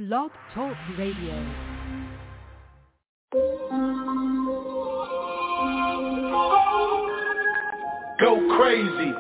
Blog Talk Radio. Go crazy.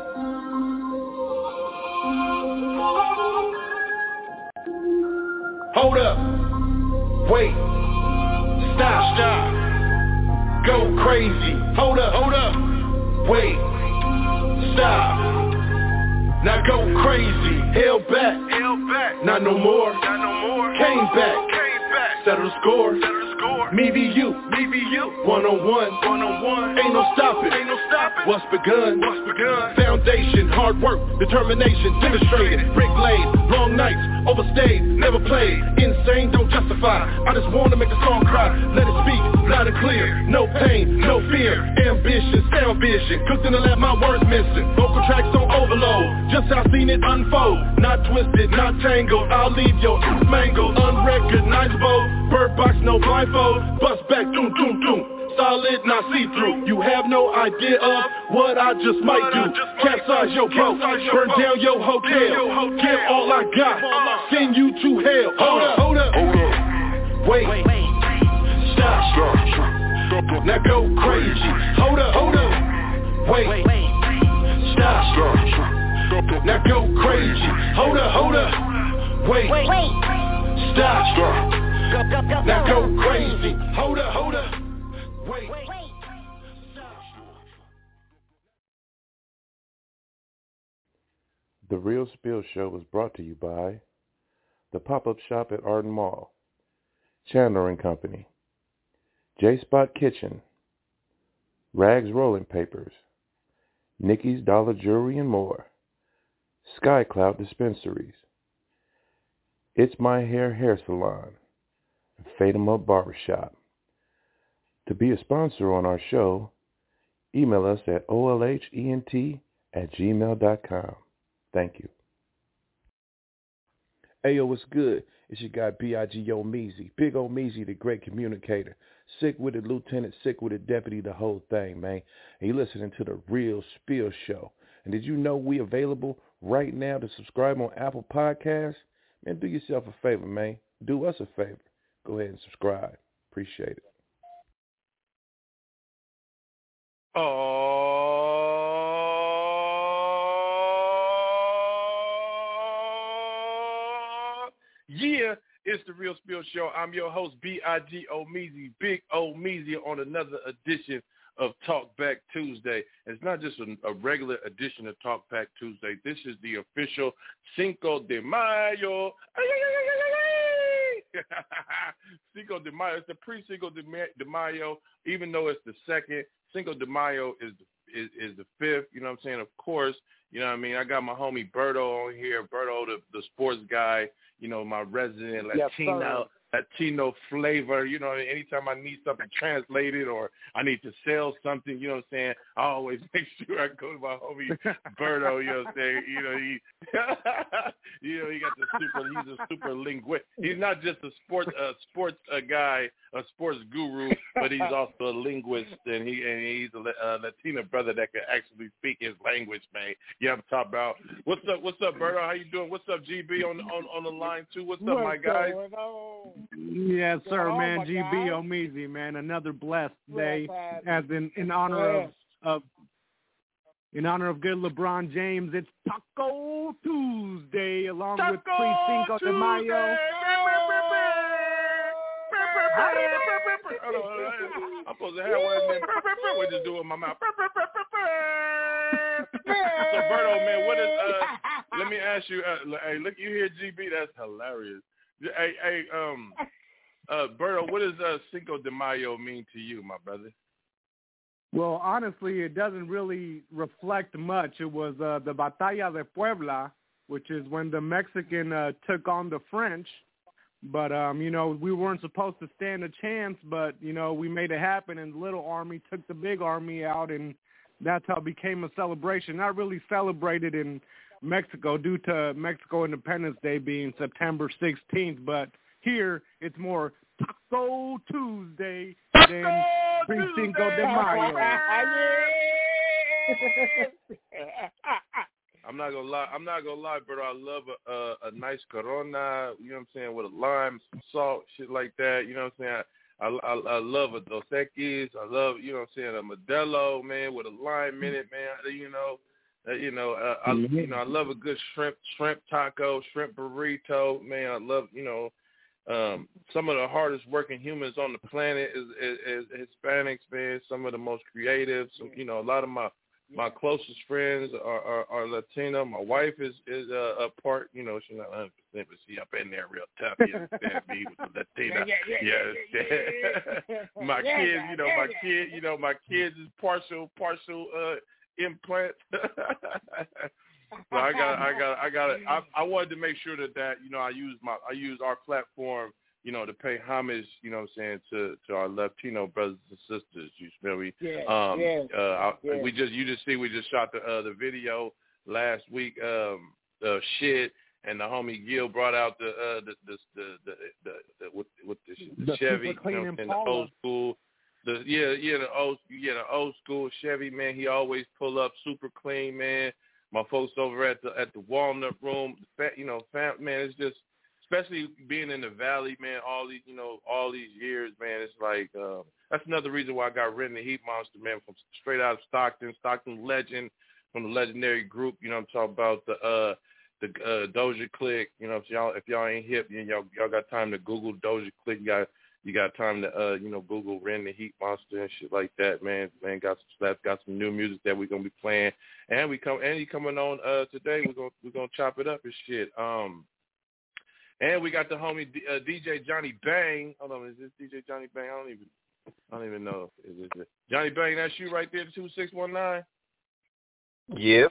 Hold up. Wait. Stop. Go crazy. Hold up. Wait. Stop. Now go crazy. Held back. Not no more. Came back. Settle the score. Me v you. One-on-one. Ain't no stopping. What's begun? Foundation, hard work, determination, demonstrated. Brick laid, long nights, overstayed, never played. Insane, don't justify. I just wanna make a song cry. Let it speak, loud and clear. No pain, no fear. Ambition, sound vision. Cooked in the lab, my words missing. Vocal tracks on overload. Just how I seen it unfold. Not twisted, not tangled. I'll leave your mangled. Unrecognizable. Bird box, no blindfold. Bust back, doom. Solid, not see-through. You have no idea of what I just might do. Capsize your boat, burn down your hotel. Give all I got, send you to hell. Hold up. Wait. Stop. Now go crazy. Hold up. Wait. Stop. Now go crazy. Hold up. Wait. Stop. Now go crazy. Hold up. Wait. The Real Spill Show was brought to you by the Pop-Up Shop at Arden Mall, Chandler & Company, J-Spot Kitchen, Rags Rolling Papers, Nikki's Dollar Jewelry and more, Sky Cloud Dispensaries, It's My Hair Salon, and Fade 'em Up Barbershop. To be a sponsor on our show, email us at olhent@gmail.com. Thank you. Hey, yo, what's good? It's your guy, B.I.G. Meezy. Big O Meezy, the great communicator. Sick with it, Lieutenant, sick with it, Deputy, the whole thing, man. And you're listening to the Real Spill Show. And did you know we available right now to subscribe on Apple Podcasts? Man, do yourself a favor, man. Do us a favor. Go ahead and subscribe. Appreciate it. Yeah, it's the Real Spill Show. I'm your host, B.I.G. Meezy, Big O Meezy, on another edition of Talk Back Tuesday. And it's not just a regular edition of Talk Back Tuesday. This is the official Cinco de Mayo. Cinco de Mayo. It's the pre-Cinco de Mayo, even though it's the second. Cinco de Mayo is the fifth. You know what I'm saying? Of course, you know what I mean? I got my homie Berto on here. Berto, the sports guy, you know, my resident Latino flavor. You know, anytime I need something translated or I need to sell something, you know what I'm saying, I always make sure I go to my homie Berto, you know what I'm saying? You know, he got he's a super linguist. He's not just a sports guy, a sports guru, but he's also a linguist, and he's a Latino brother that can actually speak his language, man. Yeah, I'm talking about. What's up, Berto? How you doing? What's up, GB on the line too? What's up, my guys? Yes, sir, man. GB Meezy, man. Another blessed day, as in honor of good LeBron James. It's Taco Tuesday, along with pre-Cinco de Mayo. I'm supposed to have one. What just do in my mouth? So, Berto, man, what is? Let me ask you. Hey, look, you hear GB? That's hilarious. Hey, Berto, what does Cinco de Mayo mean to you, my brother? Well, honestly, it doesn't really reflect much. It was the Batalla de Puebla, which is when the Mexican took on the French. But, you know, we weren't supposed to stand a chance, but, you know, we made it happen, and the little army took the big army out, and that's how it became a celebration. Not really celebrated in Mexico due to Mexico Independence Day being September 16th, but here it's more Taco Tuesday than Cinco de Mayo. I'm not gonna lie, bro. I love a nice Corona, you know what I'm saying, with a lime, some salt, shit like that. You know what I'm saying? I love a Dos Equis. I love, you know what I'm saying, a Modelo, man, with a lime in it, man. I love a good shrimp taco, shrimp burrito, man. I love, some of the hardest working humans on the planet is Hispanics, man. Some of the most creative. So, a lot of my closest friends are Latino. My wife is a part, she's not 100%, but she up in there real tough. You understand me with the Latina. My kids is partial implants. So I wanted to make sure that I use our platform, to pay homage, to our Latino brothers and sisters. You feel me? We just shot the video last week. Shit, and the homie Gil brought out the Chevy, and the old school. The old school Chevy, man. He always pull up super clean, man. My folks over at the Walnut Room, man, it's just, especially being in the Valley, man, all these years, man, it's like, that's another reason why I got Ren the Heat Monster, man, from straight out of Stockton legend, from the legendary group, I'm talking about the Doja Click, if y'all ain't hip, y'all got time to Google Doja Click, you got time to Google Ren the Heat Monster and shit like that, man. Man got some new music that we're gonna be playing, and he coming on today. We're gonna chop it up and shit. And we got the homie DJ Johnny Bang. Hold on, is this DJ Johnny Bang? I don't even know. Is this Johnny Bang? That's you right there, 2619. Yep.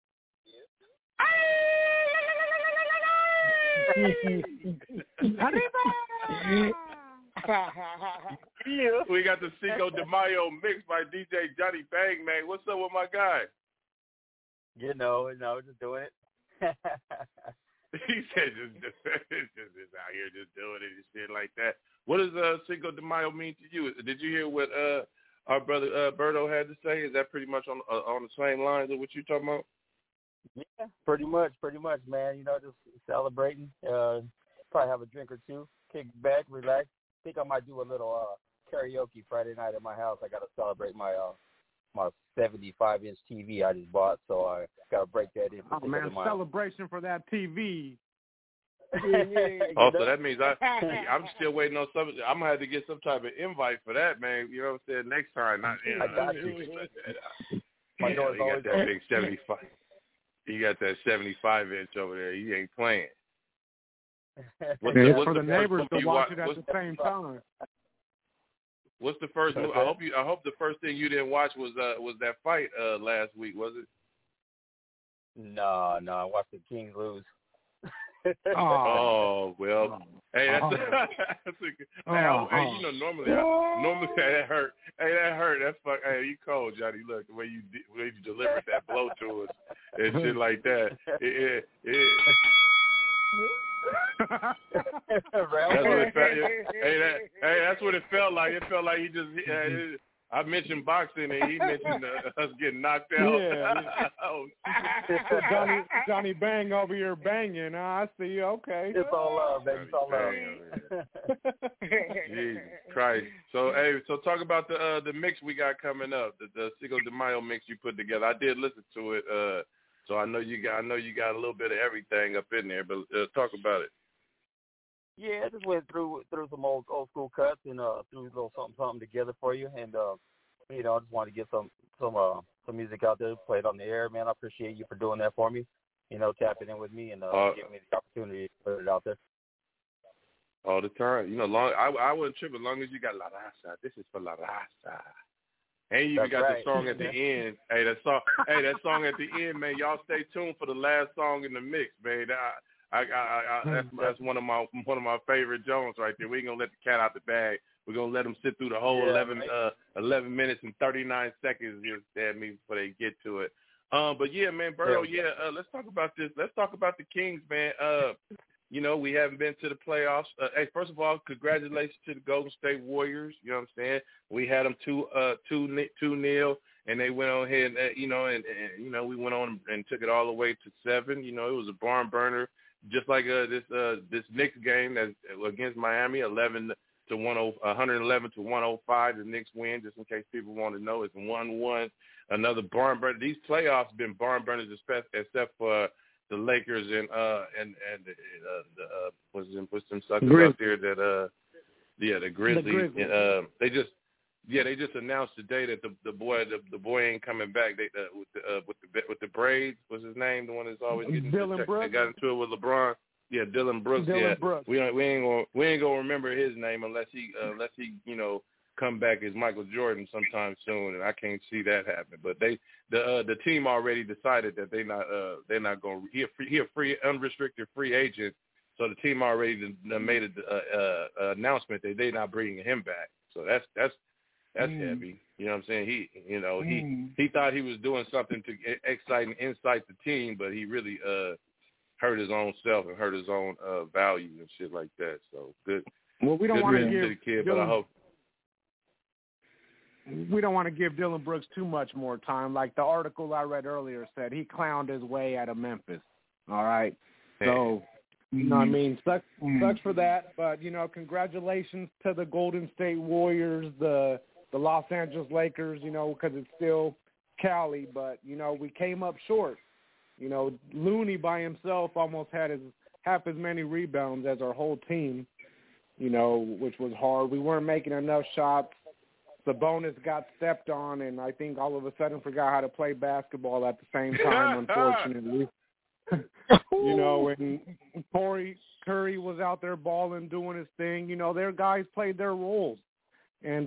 We got the Cinco de Mayo mix by DJ Johnny Bang, man. What's up with my guy? Just doing it. He said just out here just doing it and shit like that. What does Cinco de Mayo mean to you? Did you hear what our brother Berto had to say? Is that pretty much on the same lines of what you talking about? Yeah, pretty much, man. Just celebrating. Probably have a drink or two, kick back, relax. I think I might do a little karaoke Friday night at my house. I got to celebrate my 75-inch TV I just bought, so I got to break that in. Oh, man, celebration for that TV. So that means I'm still waiting on something. I'm going to have to get some type of invite for that, man. You know what I'm saying? Next time. I got you. You got that big 75. You got that 75-inch over there. You ain't playing. It's for the neighbors to watch it at the same time. What's the first move? I hope the first thing you didn't watch was that fight last week, was it? No, I watched the Kings lose. Oh well, hey, normally that hurt. Hey, that hurt. That's fuck. Hey, you cold, Johnny. Look, the way you delivered that blow to us and shit like that. That's what it felt. That's what it felt like. It felt like he just. I mentioned boxing and he mentioned us getting knocked out. Yeah. Johnny Bang over here banging. I see. Okay. It's all love, baby. It's all love. Jesus Christ. So talk about the mix we got coming up. The Cinco de Mayo mix you put together. I did listen to it. So I know you got a little bit of everything up in there. But talk about it. Yeah, I just went through some old school cuts and threw a little something together for you, and I just wanted to get some music out there, play it on the air, man. I appreciate you for doing that for me, tapping in with me and giving me the opportunity to put it out there. All the time, I wouldn't trip as long as you got La Raza. This is for La Raza. And you even got the song at the end. Hey, that song at the end, man. Y'all stay tuned for the last song in the mix, man. That's one of my favorite Jones right there. We ain't gonna let the cat out the bag. We're gonna let them sit through the whole 11 minutes and 39 seconds before they get to it. But yeah, man, Berto, let's talk about this. Let's talk about the Kings, man. We haven't been to the playoffs. Hey, first of all, congratulations to the Golden State Warriors. You know what I'm saying? We had them 2-0, and they went on ahead, and we went on and took it all the way to 7. You know, it was a barn burner, just like this Knicks game that against Miami, 111 to 105. The Knicks win, just in case people want to know. It's 1-1. Another barn burner. These playoffs have been barn burners, except for the Lakers and what's them suckers out there that the Grizzlies. They just announced today that the boy ain't coming back. They with the braids. What's his name? The one that's always getting Dylan Brooks. They got into it with LeBron. Yeah, Dylan Brooks. Brooks. We ain't gonna remember his name unless he come back as Michael Jordan sometime soon, and I can't see that happening. But the team already decided that they're not going. He a free unrestricted free agent, so the team already made an announcement that they're not bringing him back. So that's heavy. You know what I'm saying? He thought he was doing something to excite and incite the team, but he really hurt his own self and hurt his own value and shit like that. So good. Well, we don't want to give the kid, but I hope. We don't want to give Dylan Brooks too much more time. Like the article I read earlier said, he clowned his way out of Memphis. All right. So, you know what I mean? Sucks for that. But, congratulations to the Golden State Warriors, the Los Angeles Lakers, because it's still Cali. But, we came up short. Looney by himself almost had half as many rebounds as our whole team, which was hard. We weren't making enough shots. Sabonis got stepped on, and I think all of a sudden forgot how to play basketball at the same time, unfortunately. And Curry was out there balling, doing his thing. Their guys played their roles. And,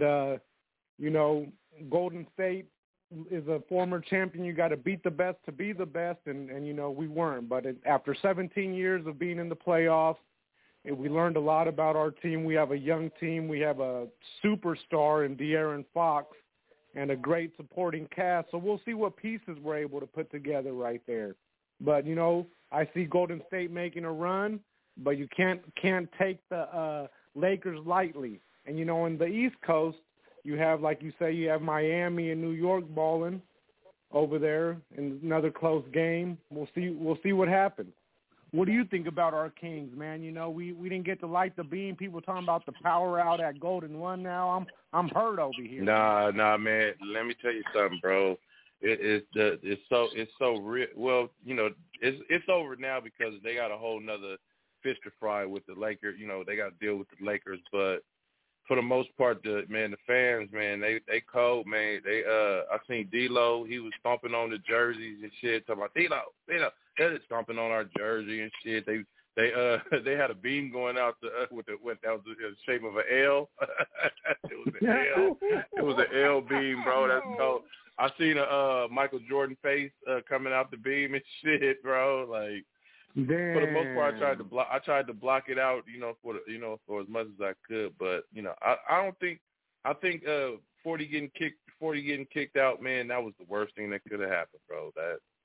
Golden State is a former champion. You got to beat the best to be the best, and we weren't. But after 17 years of being in the playoffs, we learned a lot about our team. We have a young team. We have a superstar in De'Aaron Fox and a great supporting cast. So we'll see what pieces we're able to put together right there. But, I see Golden State making a run, but you can't take the Lakers lightly. And, in the East Coast, you have, like you say, you have Miami and New York balling over there in another close game. We'll see what happens. What do you think about our Kings, man? We didn't get to light the beam. People talking about the power out at Golden One now. I'm hurt over here. Nah, man. Let me tell you something, bro. It's so real. Well, it's over now because they got a whole nother fish to fry with the Lakers. They got to deal with the Lakers, but for the most part, the fans, man, they cold, man. I seen D-Lo. He was stomping on the jerseys and shit. Talking about D-Lo. They're stomping on our jersey and shit. They had a beam going out that was the shape of an L. It was an L. It was an L beam, bro. That's cold. I seen a Michael Jordan face coming out the beam and shit, bro. Like. Damn. For the most part, I tried to block it out, for as much as I could. But I think 40 getting kicked out, man, that was the worst thing that could have happened, bro.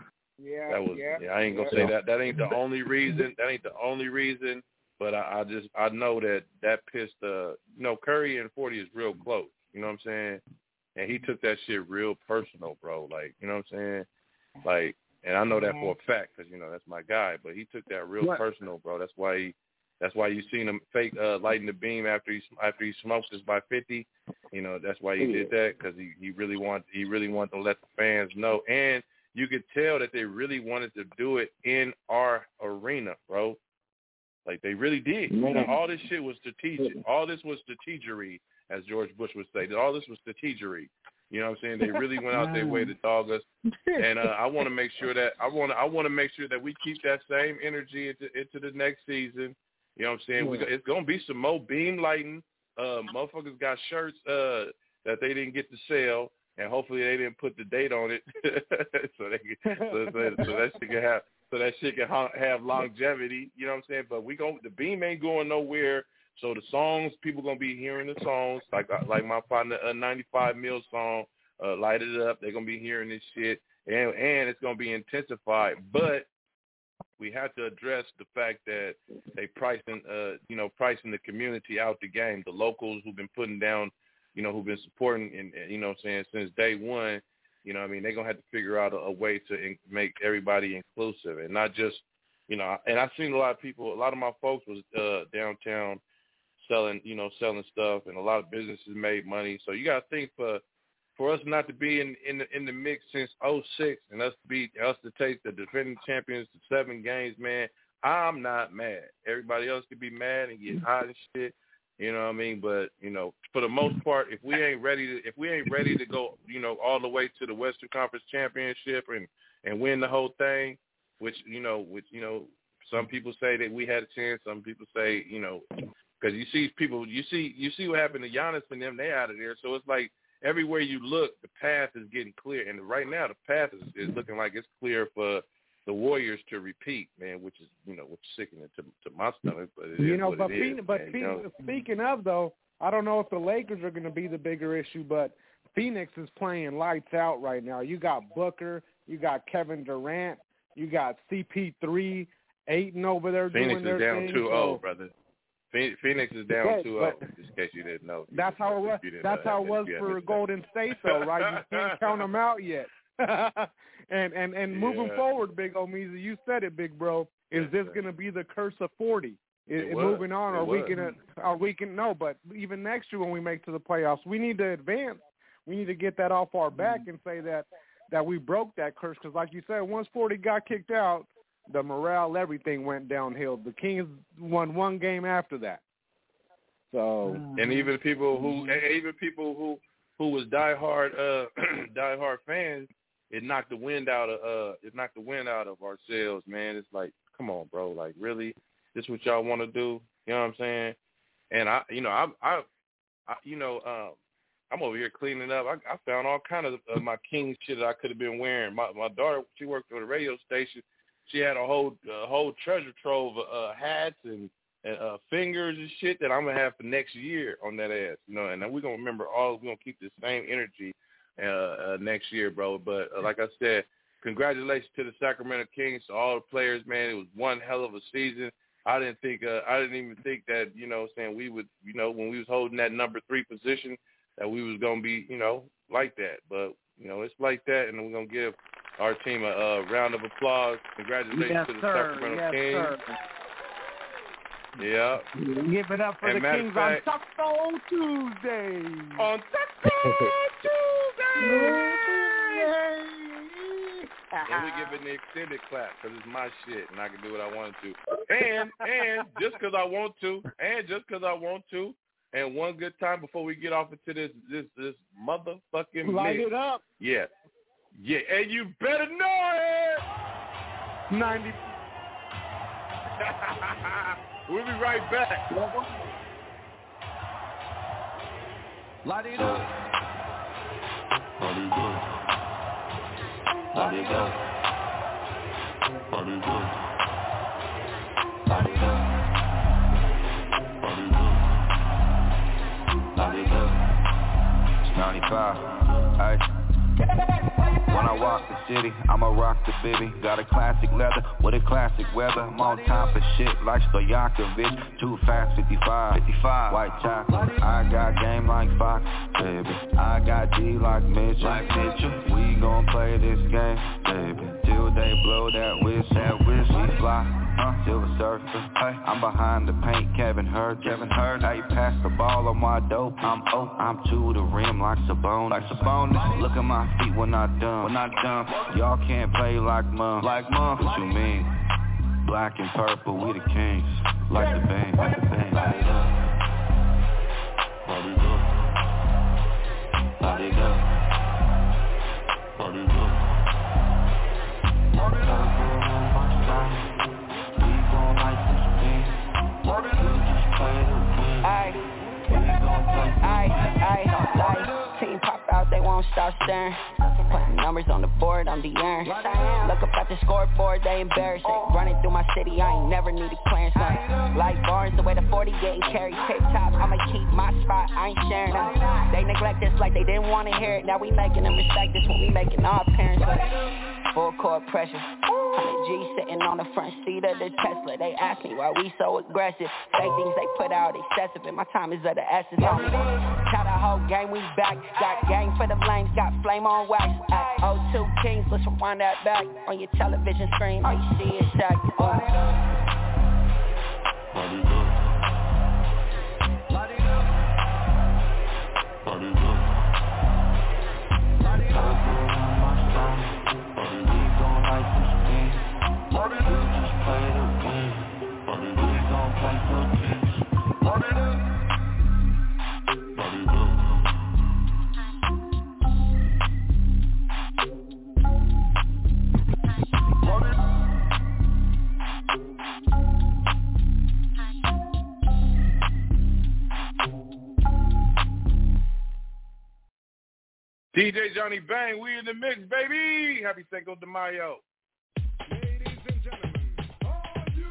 I ain't gonna say that. That ain't the only reason. But I know that pissed. Curry and 40 is real close. You know what I'm saying? And he took that shit real personal, bro. Like, you know what I'm saying? Like. And I know that for a fact because, that's my guy. But he took that real personal, bro. That's why you seen him fake lighting the beam after he smoked us by 50. That's why he did that because he really wanted to let the fans know. And you could tell that they really wanted to do it in our arena, bro. Like they really did. All this shit was strategic. All this was strategery, as George Bush would say. All this was strategery. You know what I'm saying? They really went out their way to dog us, and I want to make sure that we keep that same energy into the next season. You know what I'm saying? It's gonna be some more beam lighting. Motherfuckers got shirts that they didn't get to sell, and hopefully they didn't put the date on it, so that shit can have longevity. You know what I'm saying? But the beam ain't going nowhere. So the songs, people going to be hearing the songs, like my partner 95 Mil song, Light It Up. They're going to be hearing this shit, and it's going to be intensified. But we have to address the fact that they pricing the community out the game. The locals who've been putting down, who've been supporting, and you know what I'm saying, since day one, You know what I mean? They're going to have to figure out a way to make everybody inclusive and not just, and I've seen a lot of people, a lot of my folks was downtown selling stuff, and a lot of businesses made money. So you got to think for us not to be in the mix since 2006 and us to take the defending champions to 7 games, man, I'm not mad. Everybody else could be mad and get hot and shit. You know what I mean? But, for the most part, if we ain't ready to go, all the way to the Western Conference Championship and win the whole thing, which some people say that we had a chance. Some people say, because you see what happened to Giannis and them, they out of there. So it's like everywhere you look, the path is getting clear. And right now the path is looking like it's clear for the Warriors to repeat, man, which is, which is sickening to my stomach, but it is what it is. Speaking of, though, I don't know if the Lakers are going to be the bigger issue, but Phoenix is playing lights out right now. You got Booker, you got Kevin Durant, you got CP3, Ayton over there doing their thing. Phoenix is down 2-0, brother. Phoenix is down 2-0, just in case you didn't know. That's how it was. That's how it was for Golden State, though, right? You can't count them out yet. And moving forward, Big Omeezy, you said it, big bro. Is this going to be the curse of 40? Moving on, are we going no? But even next year when we make to the playoffs, we need to advance. We need to get that off our back and say that we broke that curse. Because like you said, once 40 got kicked out, the morale, everything went downhill. The Kings won 1 game after that. So and even people who was diehard fans, it knocked the wind out of our sails, man. It's like, come on, bro. Like, really, this is what y'all want to do? You know what I'm saying? And I'm over here cleaning up. I found all kind of my King shit that I could have been wearing. My daughter, she worked for the radio station. She had a whole treasure trove of hats and fingers and shit that I'm gonna have for next year on that ass, And we're gonna remember we're gonna keep the same energy next year, bro. But like I said, congratulations to the Sacramento Kings, to all the players, man. It was one hell of a season. I didn't even think that, we would, when we was holding that number 3 position, that we was gonna be, like that. But it's like that, and we're gonna give our team a round of applause. Congratulations to the Sacramento Kings. Sir. Yeah. Give it up for the Kings on Taco Tuesday. On Taco Tuesday. And we give it the extended clap because it's my shit and I can do what I want to. And just because I want to, and one good time before we get off into this motherfucking light mix. It up. Yeah. Yeah, and you better know it. 90. We'll be right back. Light it up. Light it up. Light it up. Light it up. Light it up. Light it up. It's 95. Hey. When I walk the city, I'ma rock the baby. Got a classic leather with a classic weather. I'm on top of shit like Stojakovic. Too fast, 55. White chocolate. I got game like Fox, baby. I got D like Mitchell. We gon' play this game, baby, till they blow that whistle. We fly. Silver Surfer, I'm behind the paint, Kevin Hurt. Hey, pass the ball on my dope. I'm to the rim like Sabonis. Look at my feet when I dunk. Y'all can't play like mom. What you mean? Black and purple, we the kings. Like the band. Light it up. Light it up. Light it up. Light it up. Team pop out, they won't stop staring. Putting numbers on the board, I'm the urn. Look up at the scoreboard, they embarrassing. Running through my city, I ain't never needed clearance. Like Barnes, the way the 40 getting carried. Tip top, I'ma keep my spot, I ain't sharing them. They neglect us like they didn't want to hear it. Now we making them respect us when we making our parents. Full court pressure. 100 G sitting on the front seat of the Tesla. They ask me why we so aggressive. Fake things they put out excessive, and my time is of the essence. Tell the whole game we back. Got gang for the flames, got flame on wax. At 02 Kings, let's rewind that back. On your television screen, all you see is Shaq. DJ Johnny Bang, we in the mix, baby. Happy Cinco de Mayo. Ladies and gentlemen, are you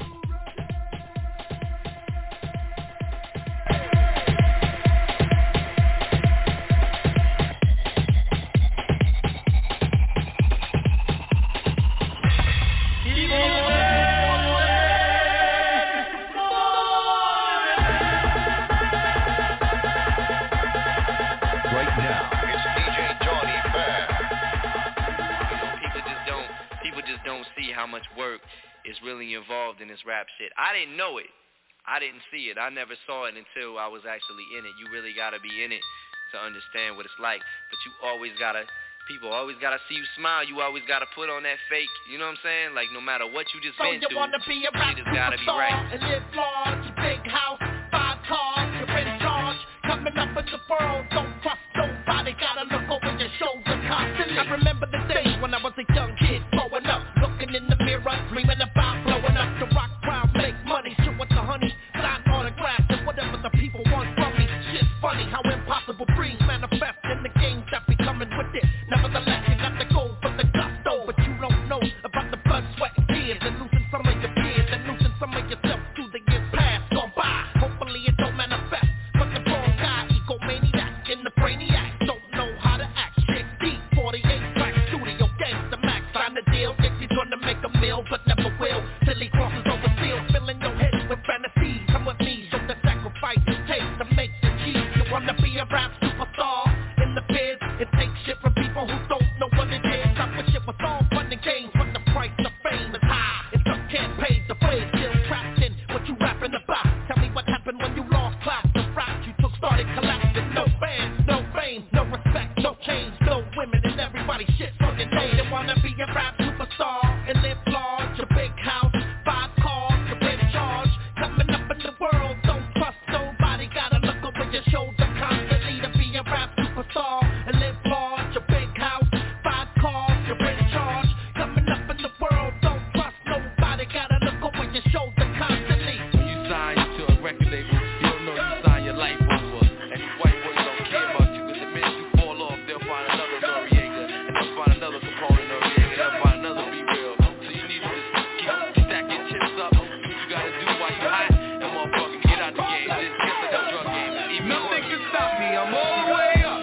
how much work is really involved in this rap shit. I didn't know it. I didn't see it. I never saw it until I was actually in it. You really got to be in it to understand what it's like. But you always got to, people always got to see you smile. You always got to put on that fake, you know what I'm saying? Like no matter what you just been through, shit has got to be right. And live large, big house, 5 cars, you're in charge. Coming up in the world, don't trust nobody. Gotta look over your shoulder constantly. I remember the days when I was a young kid growing up, looking in the mirror, dreaming about blowing up. The rock crowd, make money, shit with the honey, sign autographs and whatever the people want from me. Shit's funny how impossible dreams manifest in the games that be coming with it. Nevertheless, you got to go for the gusto, but you don't know about the blood, sweat, and tears, and losing some of your peers, and losing some of yourself through the years past gone by. Hopefully it don't manifest, but the wrong guy, egomaniac in the brainiac, don't know how to act. Shit deep, 48 track studio, gangsta max, sign the deal. Dixie's gonna make a meal, but never will, till he crosses over field, filling your head with fantasies. Come with me, show the sacrifice it takes to make the cheese. You wanna be a rap superstar in the biz? It takes shit from people who don't know what it is. Stop with shit with all fun and games, but the price of fame is high. It's some can't pay the way, still trapped in what you rapping about. Tell me what happened when you lost class. The rap you took started collapsing. No fans, no fame, no respect, no change, no women, and everybody shit on your name. They wanna be a rap superstar and live large, a big house, 5 cars, you're in charge. Coming up in the world, don't trust nobody. Gotta look over your shoulder constantly to be a rap superstar and live large, a big house, 5 cars, you're in charge. Coming up in the world, don't trust nobody. Gotta look over your shoulder constantly. When you sign to a record label, you don't know you sign your life over. And these white boys don't care about you, because the minute you fall off, they'll find another Noriega, and they'll find another component Noriega, they'll find another Be Real. So you need to just keep stacking chips up, do what you gotta do while you hot, and motherfuckers get out the game. This is just like a drug game. It's even Nothing worse. can stop me, I'm all the way up.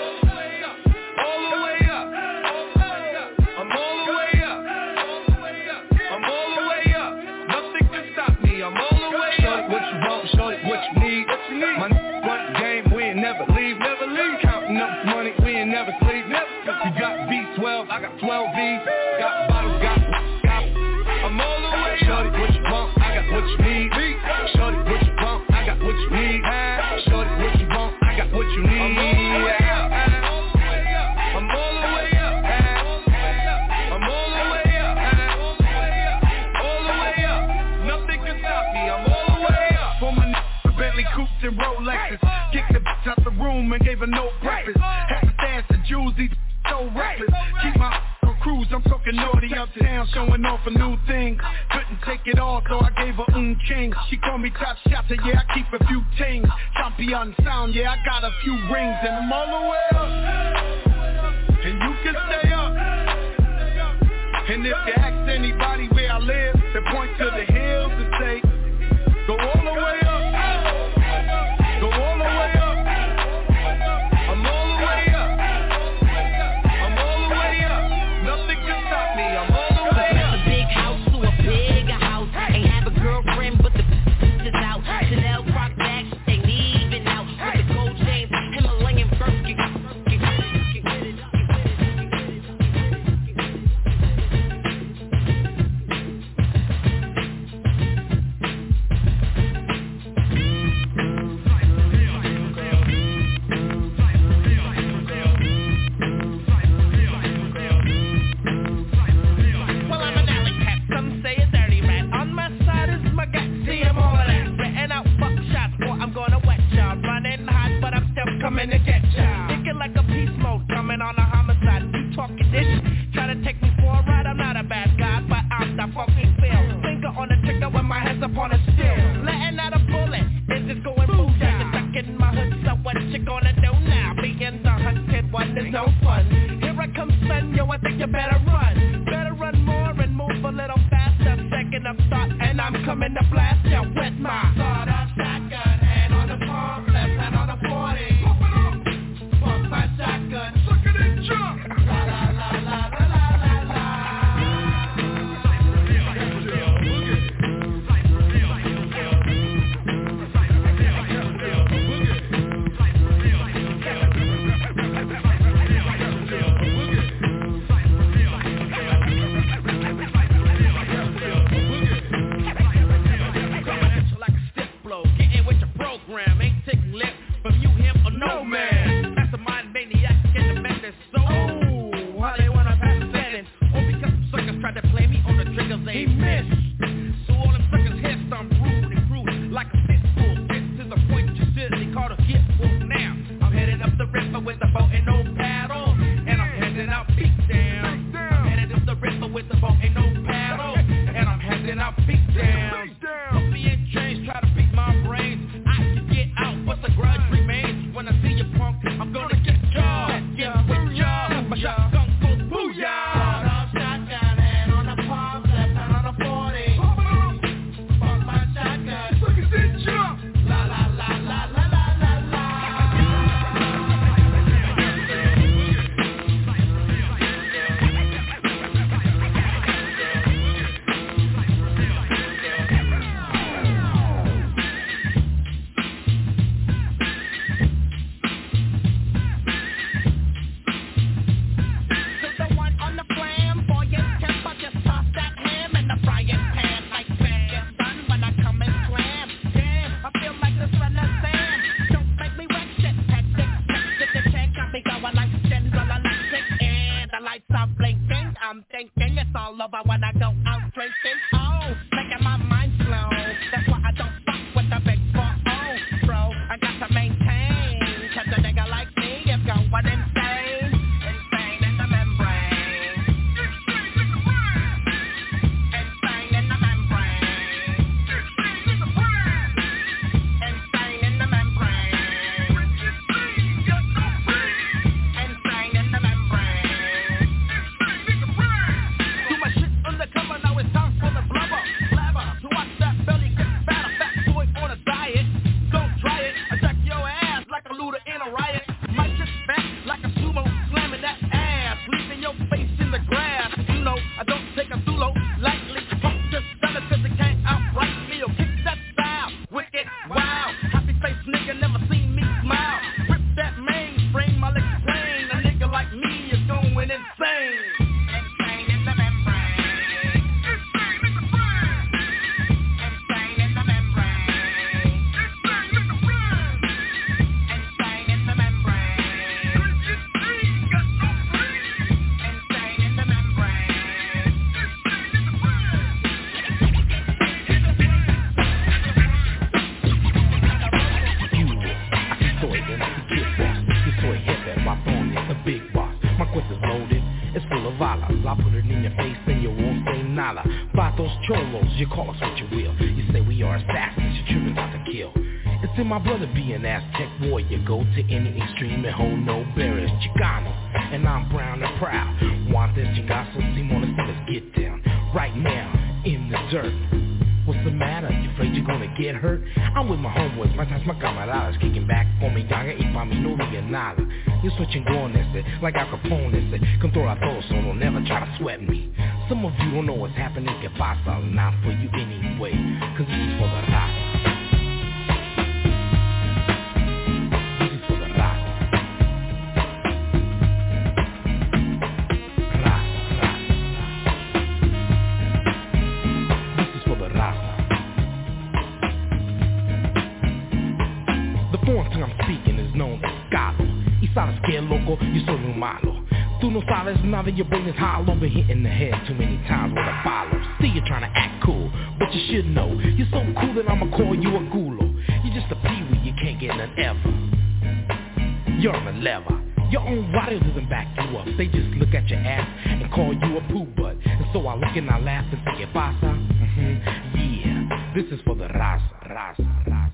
All the way up. I'm all the way up. I'm all the way up. Nothing can stop me, I'm all the way up. Shorty, what you want, shorty, what you need. My run game, we ain't never leave. Counting up money, we ain't never sleep. You got B12, I got 12 V's. Got bottles, got. I'm all the way up. Shorty, what you want, I got what you need. Shorty, what you want, I got what you need. Shorty, what you want, I got what you need. I'm all the way up. I'm all the way up. I'm all the way up. All the way up. Nothing can stop me, I'm all the way up. For my Bentley coupes and Rolexes. Kicked the bitch out the room and gave her no breakfast. Had to dance to Jews, these so reckless. Keep my on cruise, I'm talking naughty uptown, showing off a new thing. Couldn't take it all, so I gave her king. She called me top shotter, yeah, I keep a few tings. Champion sound, yeah, I got a few rings, and I'm all the way up. And you can stay up. And if you ask anybody where I live, they point to the hills and say, go all the way up. Go all the way up. I'm all the way up. I'm all the way up. Nothing can stop me, I'm all the way up. It's a big program. Ain't taking lip from you, him, or no man. That's a mind maniac in the madness. So, how they wanna pass the setting? All because some suckers tried to play me on the triggers they missed. So all them suckers head stomp rude and crude like a pit bull. Get to the point you said they called a get bull. Now I'm headed up the river with the boat and no paddle, and I'm heading out beat down. I'm headed up the river with the boat and no paddle, and I'm heading out beat down. Put me in chains, try to beat my brains. I can get out, but the grudge remains. When I see you punk, I'm gonna get y'all. Get with y'all. My shotgun goes booyah. I'm thinking it's all over when I go out drinking. Oh, making my mind slow. That's why I don't fuck with the big 4-0, bro. I got to maintain, cause a nigga like me is going insane. Insane in the membrane. Insane in the membrane. Insane in the membrane. Insane in the membrane. You call us what you will. You say we are assassins, you're tripping out to kill. It's in my brother be an Aztec warrior. Go to any extreme and hold no barriers. Chicano, and I'm brown and proud. Want this chingazo, Simona, so let's get down. Right now, in the dirt. What's the matter? You afraid you're gonna get hurt? I'm with my homeboys, my ties, my camaradas, kicking back for mi ganga y pa' mi no diga nada. You're switching going like Al Capone, control a todo, so don't never try to sweat me. Some of you don't know what's happening, que pasa, not for you anyway, cause this is for the raza. This is for the raza. This is for the raza. The foreign tongue I'm speaking is known as Galo. Y sabes que loco, yo soy un malo. Tú no sabes nada, your brain is hollow. Been hit in the head too many times with a follow. See you trying to act cool, but you should know you're so cool that I'ma call you a gulo. You're just a peewee, you can't get none ever. You're on a lever. Your own body doesn't back you up. They just look at your ass and call you a poo butt. And so I look and I laugh and say, ¿qué pasa? Yeah, this is for the raza, raza, raza.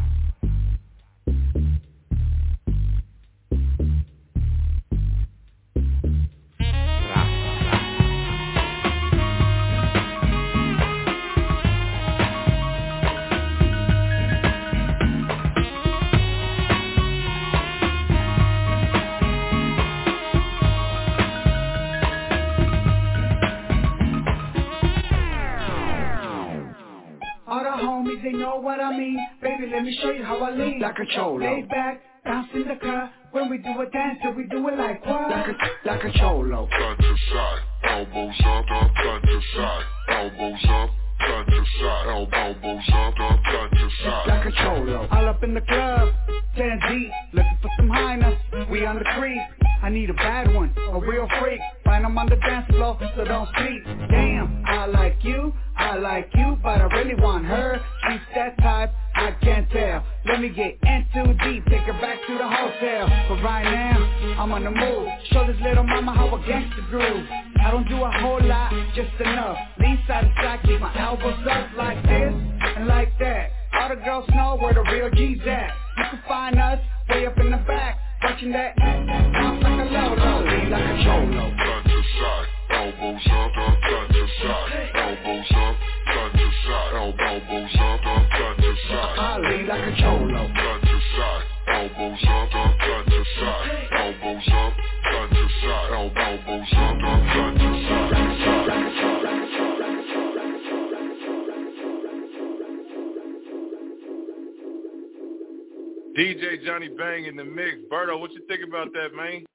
They know what I mean. Baby, let me show you how I lean. Like a cholo. Lay back, bounce in the club. When we do a dance, we do it like what? Like a cholo. Front to side, elbows up, front to side, elbows up, gun to side, elbows up, gun to side. Like a cholo. All up in the club, 10 deep, looking for some hyena. We on the creek, I need a bad one, a real freak. Find 'em on the dance floor, so don't sleep. Damn, I like you, but I really want her. She's that type, I can't tell. Let me get in too deep, take her back to the hotel. But right now, I'm on the move. Show this little mama how a gangster groove. I don't do a whole lot, just enough. Lean side to side, keep my elbows up like this and like that. All the girls know where the real G's at. You can find us way up in the back, watching that bounce like a Lolo, lean like a cholo. Gun to side, elbows up, gun to side, elbows up, gun to side, elbows up, gun to side. I lean like a cholo. Gun to side, elbows up, gun to side, elbows up, gun to side, elbows up, gun to side. DJ Johnny Bang in the mix. Berto, what you think about that, man?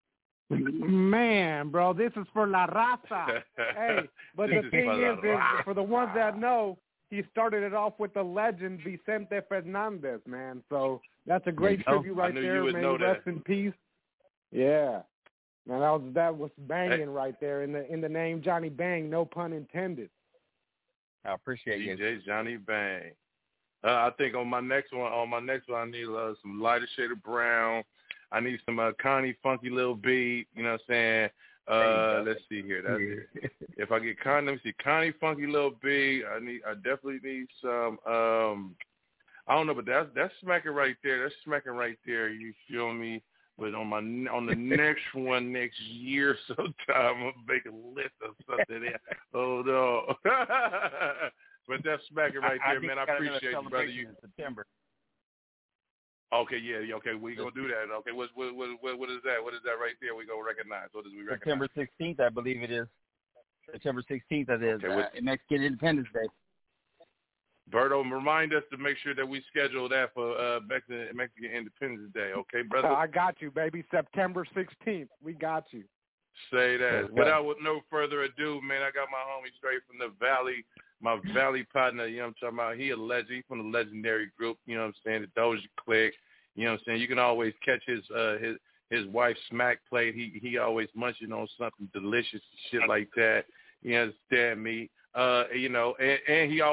Man, bro, this is for La Raza. Hey, but the thing is, for the ones that know, he started it off with the legend Vicente Fernandez, man. So that's a great tribute right there, man. Rest in peace. Yeah, man, that was banging right there in the name Johnny Bang, no pun intended. I appreciate you. DJ Johnny Bang. I think on my next one, I need some lighter shade of brown. I need some Connie Funky Lil B. You know what I'm saying? Let's see here. That's it. If I get Connie, let me see. Connie Funky Lil B. I definitely need some. I don't know, but that's smacking right there. That's smacking right there. You feel me? But on the next one next year sometime, I'm gonna make a list of something there. Oh no. But that's smacking right there, man. I appreciate you, brother. You September. Okay, yeah, okay. We gonna do that. Okay, what is that? What is that right there? We gonna recognize. What does we recognize? September 16th, I believe it is. September 16th, that is. Okay, Mexican Independence Day. Berto, remind us to make sure that we schedule that for Mexican Independence Day. Okay, brother. I got you, baby. September 16th. We got you. Say that. Without no further ado, man, I got my homie straight from the Valley. My Valley partner, you know what I'm talking about? He a legend. He from the legendary group, you know what I'm saying? The Doja Click. You know what I'm saying? You can always catch his wife's smack plate. He always munching on something delicious and shit like that. You understand me? You know, and he's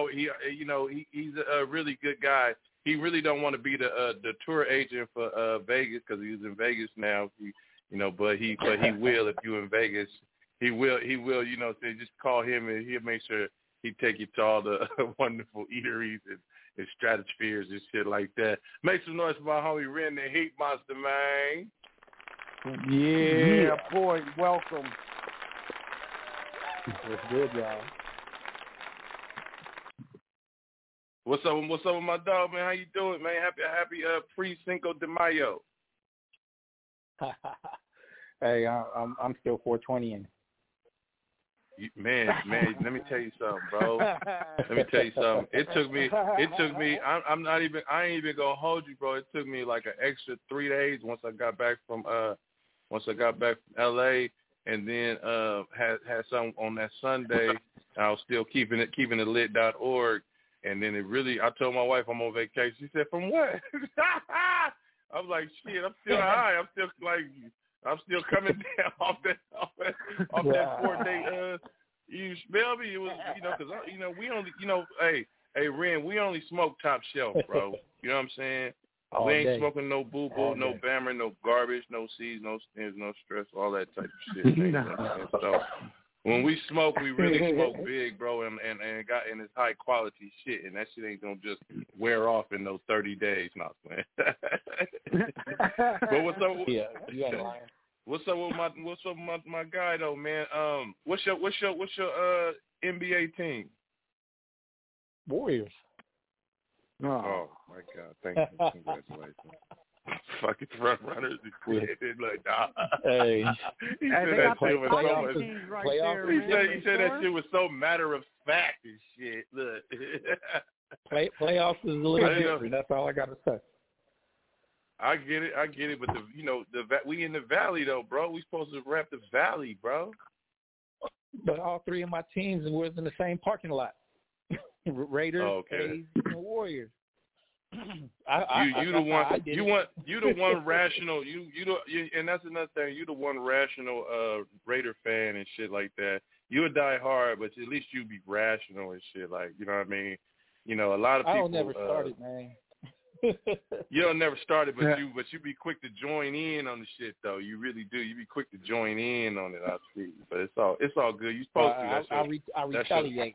a really good guy. He really don't want to be the tour agent for Vegas because he's in Vegas now. But he will if you're in Vegas. He will. You know, so just call him and he'll make sure he take you to all the wonderful eateries and stratospheres and shit like that. Make some noise for my homie Ren, the Heat Monster, man. Yeah, boy, welcome. What's good, y'all? What's up with my dog, man? How you doing, man? Happy pre-Cinco de Mayo. Hey, I'm still 420ing. Man, let me tell you something, bro. Let me tell you something. It took me. I ain't even gonna hold you, bro. It took me like an extra 3 days once I got back from LA, and then had some on that Sunday. I was still keeping it lit.org, and then I told my wife I'm on vacation. She said, "From what?" I was like, "Shit, I'm still high. I'm still coming down off that 4-day. You smell me? It was, because we only, hey, Ren, we only smoke top shelf, bro. You know what I'm saying? We ain't smoking no boo-boo, no bammer, no garbage, no seeds, no skins, no stress, all that type of shit. Man. So when we smoke, we really smoke big, bro, and it's high quality shit, and that shit ain't gonna just wear off in those 30 days, not man. But what's up? Yeah, you ain't lying. What's up with my guy though, man? What's your NBA team? Warriors. Oh my God! Thank you. Congratulations. Fucking front runners. Like, nah. Hey. He said that shit was so much. He said that shit was so matter of fact and shit. Look. Playoffs is a little different. That's all I got to say. I get it, but we in the Valley though, bro. We supposed to rep the Valley, bro. But all three of my teams was in the same parking lot. Raiders, A's, and Warriors. You the one rational. And that's another thing. You the one rational Raider fan and shit like that. You would die hard, but at least you be rational and shit. Like, you know what I mean? You know, a lot of people. I don't never started, man. You don't never started, but you be quick to join in on the shit though. You really do. You be quick to join in on it. I see, but it's all good. You supposed to. I retaliate.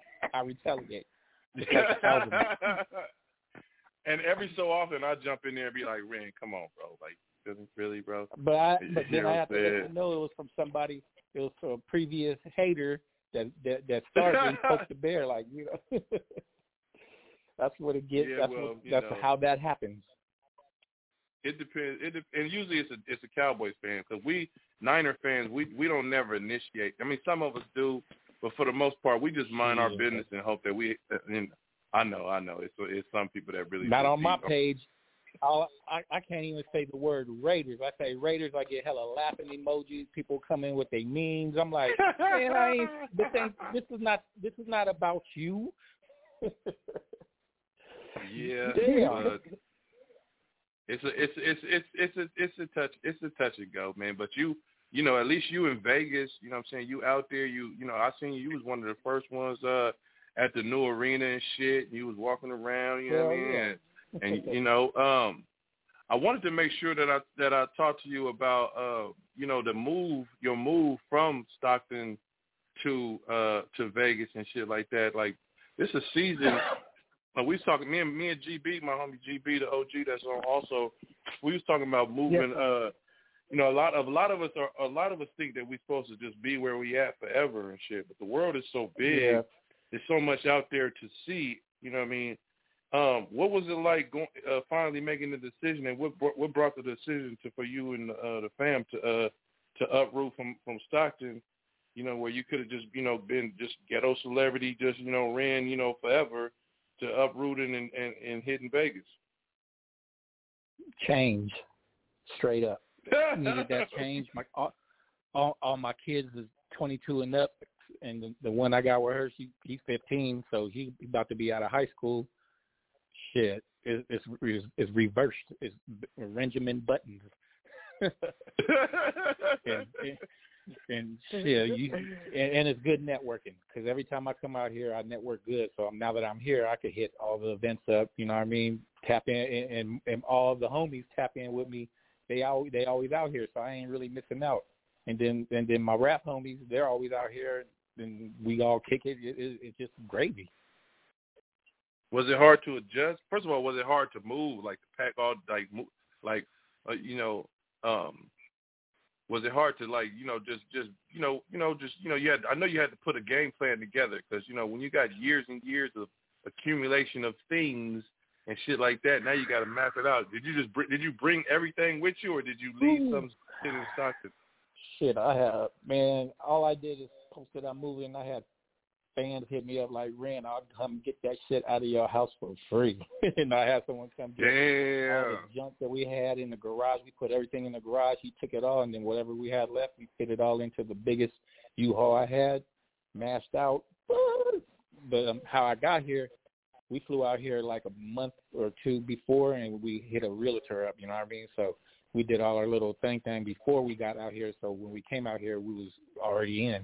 And every so often, I jump in there and be like, "Ren, come on, bro. Like, really, bro." But then I have to let you know it was from somebody. It was from a previous hater that started and poked the bear. Like, you know. That's what it gets. Yeah, that's how that happens. It depends. And usually it's a Cowboys fan, because we Niner fans we don't never initiate. I mean, some of us do, but for the most part, we just mind our business and hope that we. And I know. It's some people that really not on my page. I can't even say the word Raiders. I say Raiders, I get hella laughing emojis. People come in with their memes. I'm like, man, this is not about you. Yeah, it's a touch and go, man. But you know, at least you in Vegas, you know what I'm saying, you out there, you know, I seen you was one of the first ones at the new arena and shit, and you was walking around, you know what I mean? Yeah. And you know, I wanted to make sure that I talked to you about you know, your move from Stockton to Vegas and shit like that. Like, this is a season. We was talking, me and GB, my homie GB, the OG that's on also. We was talking about moving. You know, a lot of us think that we're supposed to just be where we at forever and shit. But the world is so big. Yeah. There's so much out there to see. You know what I mean? What was it like finally making the decision, and what brought the decision for you and the fam to uproot from Stockton? You know, where you could have just, you know, been just ghetto celebrity, just, you know, ran, you know, forever, to uprooting and hitting Vegas. Change, straight up. Needed that change. All my kids is 22 and up, and the one I got with her, he's 15, so he's about to be out of high school. Shit, it's reversed. It's Benjamin Buttons. and it's good networking, because every time I come out here, I network good. So now that I'm here, I could hit all the events up. You know what I mean? Tap in, and all the homies tap in with me. They always out here, so I ain't really missing out. And then my rap homies, they're always out here, and we all kick it. It's just gravy. Was it hard to adjust? First of all, was it hard to move, like to pack all, you know, was it hard to, like, you know, just you had, I know you had to put a game plan together, because, you know, when you got years and years of accumulation of things and shit like that, now you got to map it out. Did you bring everything with you, or did you leave some shit in Stockton? Shit, I have, man. All I did is posted I'm moving. I had fans hit me up like, Ren, I'll come get that shit out of your house for free. And I had someone come get all the junk that we had in the garage. We put everything in the garage. He took it all, and then whatever we had left, we fit it all into the biggest U-Haul I had, mashed out. But how I got here, we flew out here like a month or two before, and we hit a realtor up, you know what I mean? So we did all our little thing before we got out here. So when we came out here, we was already in.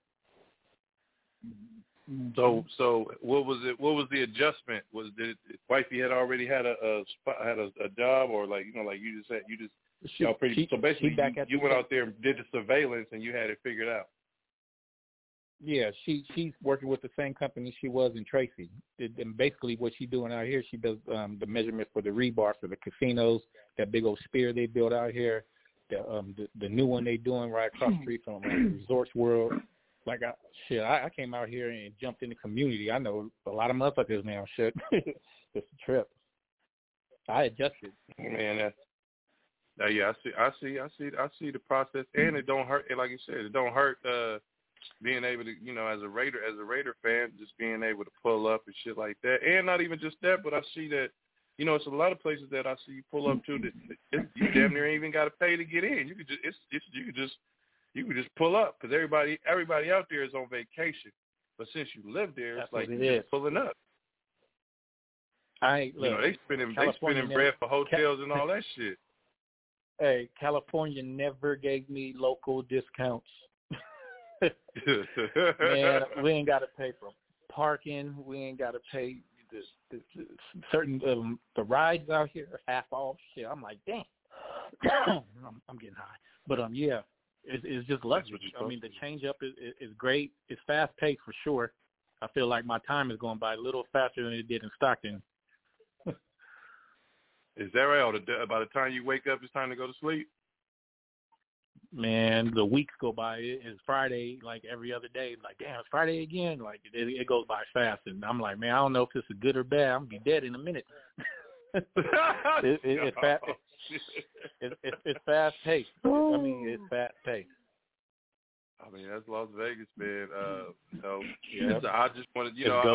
So what was it? What was the adjustment? Was it wifey had already had a job, or, like, you know, like you just said, so basically you went out there and did the surveillance, and you had it figured out. Yeah, she's working with the same company she was in Tracy. And basically what she's doing out here, she does the measurements for the rebar for the casinos, that big old spear they built out here, the new one they doing right across the street from Resorts World. Like, I came out here and jumped in the community. I know a lot of motherfuckers now. Shit, it's a trip. I adjusted. Man, yeah, I see the process, and it don't hurt. Like you said, it don't hurt being able to, you know, as a Raider fan, just being able to pull up and shit like that, and not even just that, but I see that, you know, it's a lot of places that I see you pull up to that you damn near ain't even got to pay to get in. You could just pull up, because everybody out there is on vacation. But since you live there, it's like you're just pulling up. They spending bread for hotels and all that shit. Hey, California never gave me local discounts. Man, we ain't got to pay for parking. We ain't got to pay the certain the rides out here are half off. Shit, I'm like, damn. I'm getting high, but yeah, it's just luxury. I mean, the change up is great. It's fast paced for sure. I feel like my time is going by a little faster than it did in Stockton. Is that right? Or by the time you wake up, it's time to go to sleep? Man, the weeks go by. It's Friday like every other day. Like, damn, it's Friday again. Like, it goes by fast. And I'm like, man, I don't know if this is good or bad. I'm going to be dead in a minute. It's fast. It's fast paced. I mean, it's fast paced. I mean, that's Las Vegas, man. Yeah. I just wanted,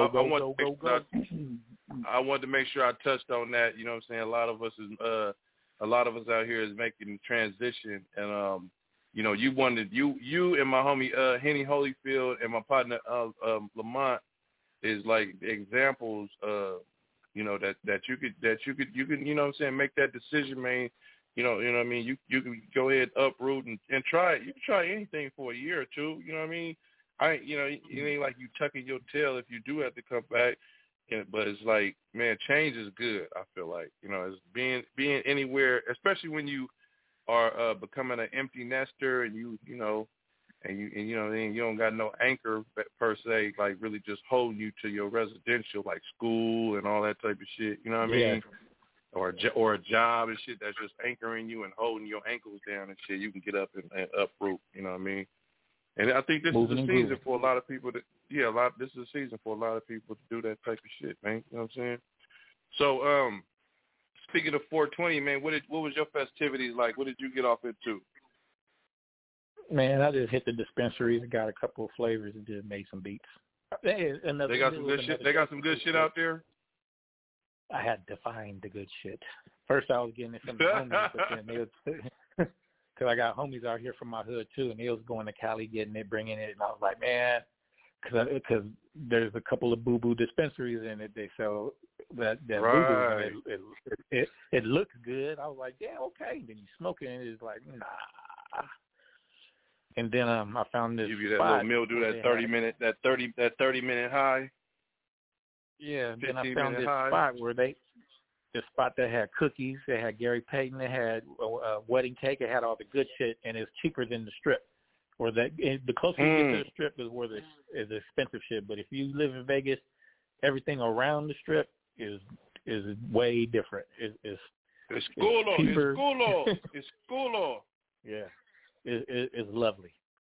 I wanted to make sure I touched on that. You know what I'm saying? A lot of us out here is making the transition, and you and my homie Henny Holyfield and my partner Lamont is like examples. That you could you know what I'm saying, make that decision, man. You know what I mean? You can go ahead, uproot and try it. You can try anything for a year or two. You know what I mean? It ain't like you tucking your tail if you do have to come back. But it's like, man, change is good. I feel like, it's being anywhere, especially when you are becoming an empty nester, and you don't got no anchor per se, like really just holding you to your residential, like school and all that type of shit. You know what I mean? Or a job and shit that's just anchoring you and holding your ankles down and shit. You can get up and uproot. You know what I mean? And I think this is a season for a lot of people this is a season for a lot of people to do that type of shit, man. You know what I'm saying? So, speaking of 420, man, what was your festivities like? What did you get off into? Man, I just hit the dispensaries and got a couple of flavors and just made some beats. They got some good shit. They got some good shit out there. I had to find the good shit. First, I was getting it from the homies, but then they was, because I got homies out here from my hood too, and they was going to Cali getting it, bringing it, and I was like, man, because there's a couple of boo-boo dispensaries in it. They sell that right. boo-boo, and it looks good. I was like, yeah, okay. Then you smoke it, and it's like, nah. And then I found this give you that spot little mildew, that 30 minute high. Yeah, then I found this spot where the spot that had cookies, they had Gary Payton, they had wedding cake, it had all the good shit, and it's cheaper than the Strip. Or the closer you get to the Strip is where is the expensive shit. But if you live in Vegas, everything around the Strip is way different. It's cheaper. It's cool. Yeah, it's lovely.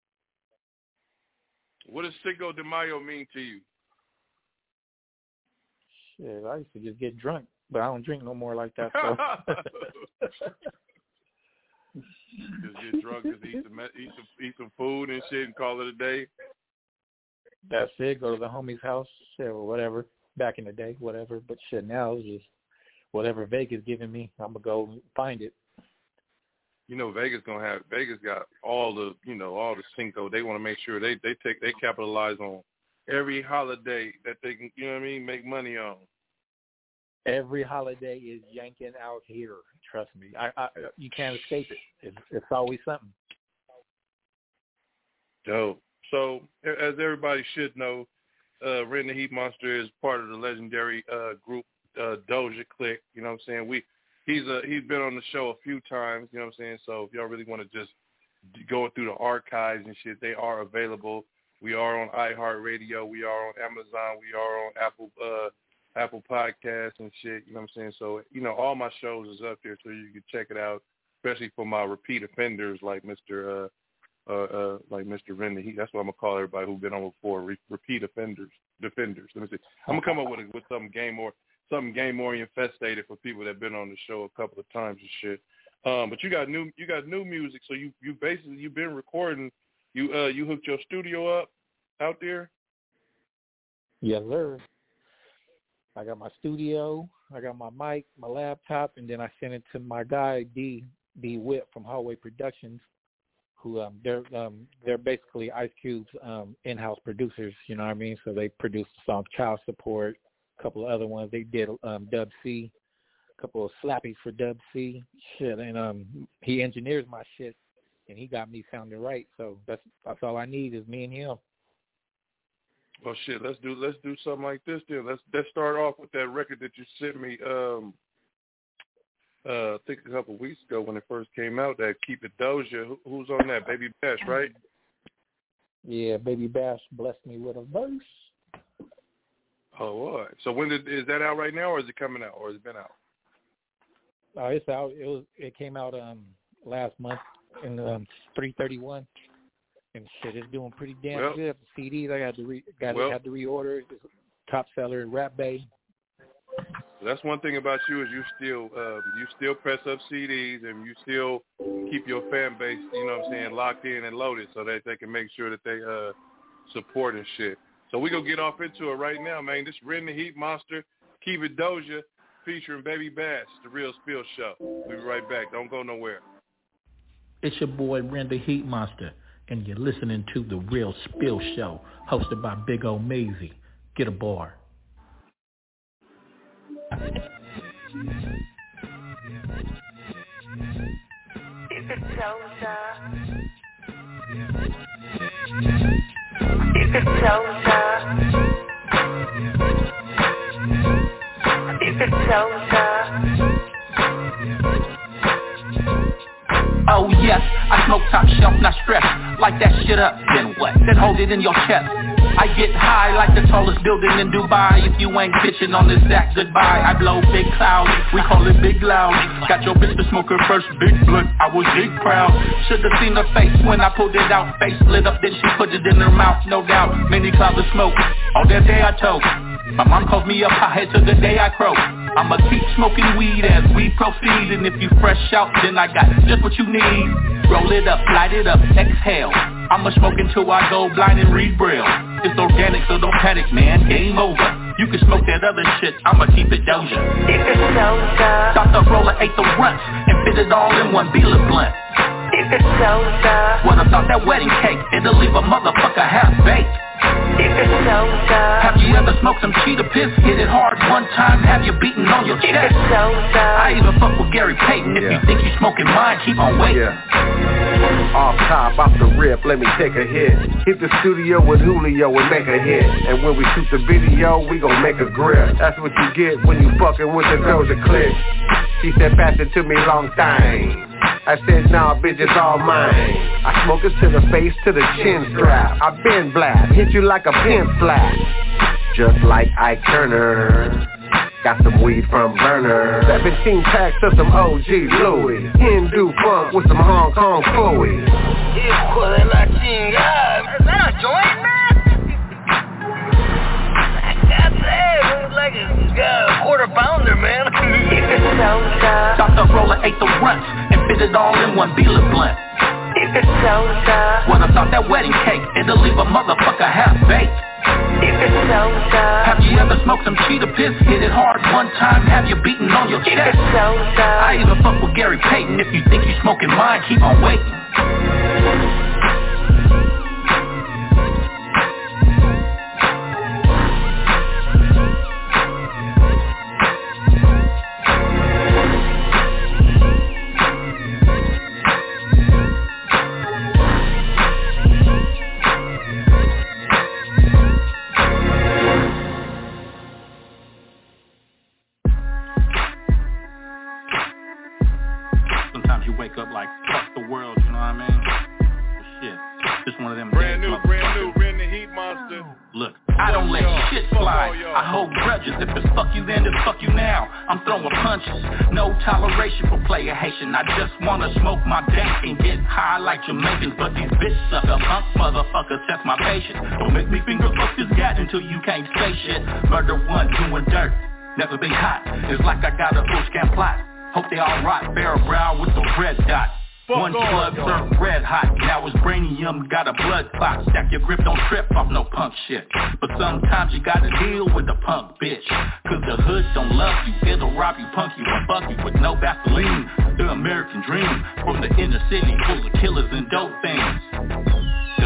What does Cinco de Mayo mean to you? Shit, I used to just get drunk, but I don't drink no more like that. So. Just get drunk, just eat some food and shit, and call it a day. That's it. Go to the homie's house, shit, or whatever. Back in the day, whatever. But shit, now it's just whatever Vegas giving me, I'm gonna go find it. Vegas got all the Cinco. They want to make sure they capitalize on every holiday that they can, make money on. Every holiday is yanking out here. Trust me, you can't escape it. It's always something. Dope. So, as everybody should know, Ren the Heat Monster is part of the legendary group Doja Click. You know what I'm saying? He's been on the show a few times. You know what I'm saying? So, if y'all really want to just go through the archives and shit, they are available. We are on iHeartRadio. We are on Amazon. We are on Apple Podcasts and shit. You know what I'm saying? So, all my shows is up there, so you can check it out, especially for my repeat offenders like Mr. Ren the Heat. That's what I'm going to call everybody who's been on before, repeat offenders, defenders. Let me see. I'm going to come up with something game orientated for people that have been on the show a couple of times and shit. But you got new music, so you've been recording. You hooked your studio up out there? Yes, sir. I got my studio, I got my mic, my laptop, and then I sent it to my guy D Whip from Hallway Productions, who they're basically Ice Cube's in-house producers. You know what I mean? So they produce the song "Child Support," couple of other ones. They did Dub C, a couple of slappies for Dub C. Shit, and he engineers my shit, and he got me sounding right. So that's all I need is me and him. Well, shit, let's do something like this then. Let's start off with that record that you sent me. I think a couple of weeks ago when it first came out. That Keep It Doja. Who's on that? Baby Bash, right? Yeah, Baby Bash blessed me with a verse. Oh, all right. So is that out right now, or is it coming out, or has it been out? It's out. It came out last month in 331, and shit, it's doing pretty damn good. The CDs I had to reorder. It's top seller at Rap Bay. That's one thing about you is you still press up CDs and you still keep your fan base, you know what I'm saying, locked in and loaded so that they can make sure that they support and shit. So we gonna get off into it right now, man. This Ren the Heat Monster, Keep It Doja, featuring Baby Bash, The Real Spill Show. We'll be right back. Don't go nowhere. It's your boy Ren the Heat Monster, and you're listening to The Real Spill Show, hosted by Big O Maisie. Get a bar. Keep it Doja. Keep it Doja. Keep it Doja. Oh yes, I smoke top shelf, not stressed. Light that shit up, then what? Then hold it in your chest. I get high like the tallest building in Dubai. If you ain't bitching on this act, goodbye. I blow big clouds, we call it big loud. Got your bitch to smoke her first big blunt, I was big proud. Should've seen her face when I pulled it out. Face lit up, then she put it in her mouth, no doubt. Many clouds of smoke, all that day I told. My mom calls me up, I head to the day I croak. I'ma keep smoking weed as we proceed. And if you fresh out, then I got just what you need. Roll it up, light it up, exhale. I'ma smoke until I go blind and read braille. It's organic, so don't panic, man, game over. You can smoke that other shit, I'ma keep it Doja. Keep it Doja. Dr. Roller ate the runt and fit it all in one Beeler blunt. Keep it Doja. What about that wedding cake? It'll leave a motherfucker half-baked. Keep it Doja. Have you ever smoked some cheetah piss? Hit it hard one time, have you beating on your chest? Keep it Doja. I even fuck with Gary Payton. If you think you smoking mine, keep on waiting. Off top, off the rip, let me take a hit. Hit the studio with Julio and make a hit. And when we shoot the video, we gon' make a grip. That's what you get when you fucking with the Doja click. She said, pass it to me long time. I said, nah, bitch, it's all mine. I smoke it to the face, to the chin strap. I been blast, hit you like a pin slap. Just like Ike Turner. Got some weed from Burner. 17 packs of some OG Louis. Hindu funk with some Hong Kong Phooey. Hijo de la chingada. Is that a joint, man? God damn, it's like a quarter pounder, man. Keep it Doja. Dr. Roller ate the runt and fit it all in one Beeler blunt. Keep it Doja. What about that wedding cake? It'll leave a motherfucker half-baked. Keep it Doja. Have you ever smoked some cheetah piss? Hit it hard one time, have you beating on your chest? Keep it Doja. I even fuck with Gary Payton. If you think you smoking mine, keep on waiting. Up like fuck the world, you know what I mean? But shit, just one of them brand new, Ren the Heat Monster. Look, I don't let shit slide. I hold grudges. If it's fuck you then, it's fuck you now. I'm throwing punches. No toleration for player Haitian. I just wanna smoke my dank and get high like Jamaicans. But these bitch sucker punk motherfuckers test my patience. Don't make me finger fuck this guy until you can't say shit. Murder one, doing dirt. Never been hot. It's like I got a full scam plot. Hope they all rot, barrel brow with the red dot. One plug served red hot, now it's brainium, got a blood clot. Stack your grip, don't trip off no punk shit. But sometimes you gotta deal with the punk bitch. Cause the hood don't love you, it'll rob you, punk you, and fuck you with no Vaseline. The American dream, from the inner city full of killers and dope things. The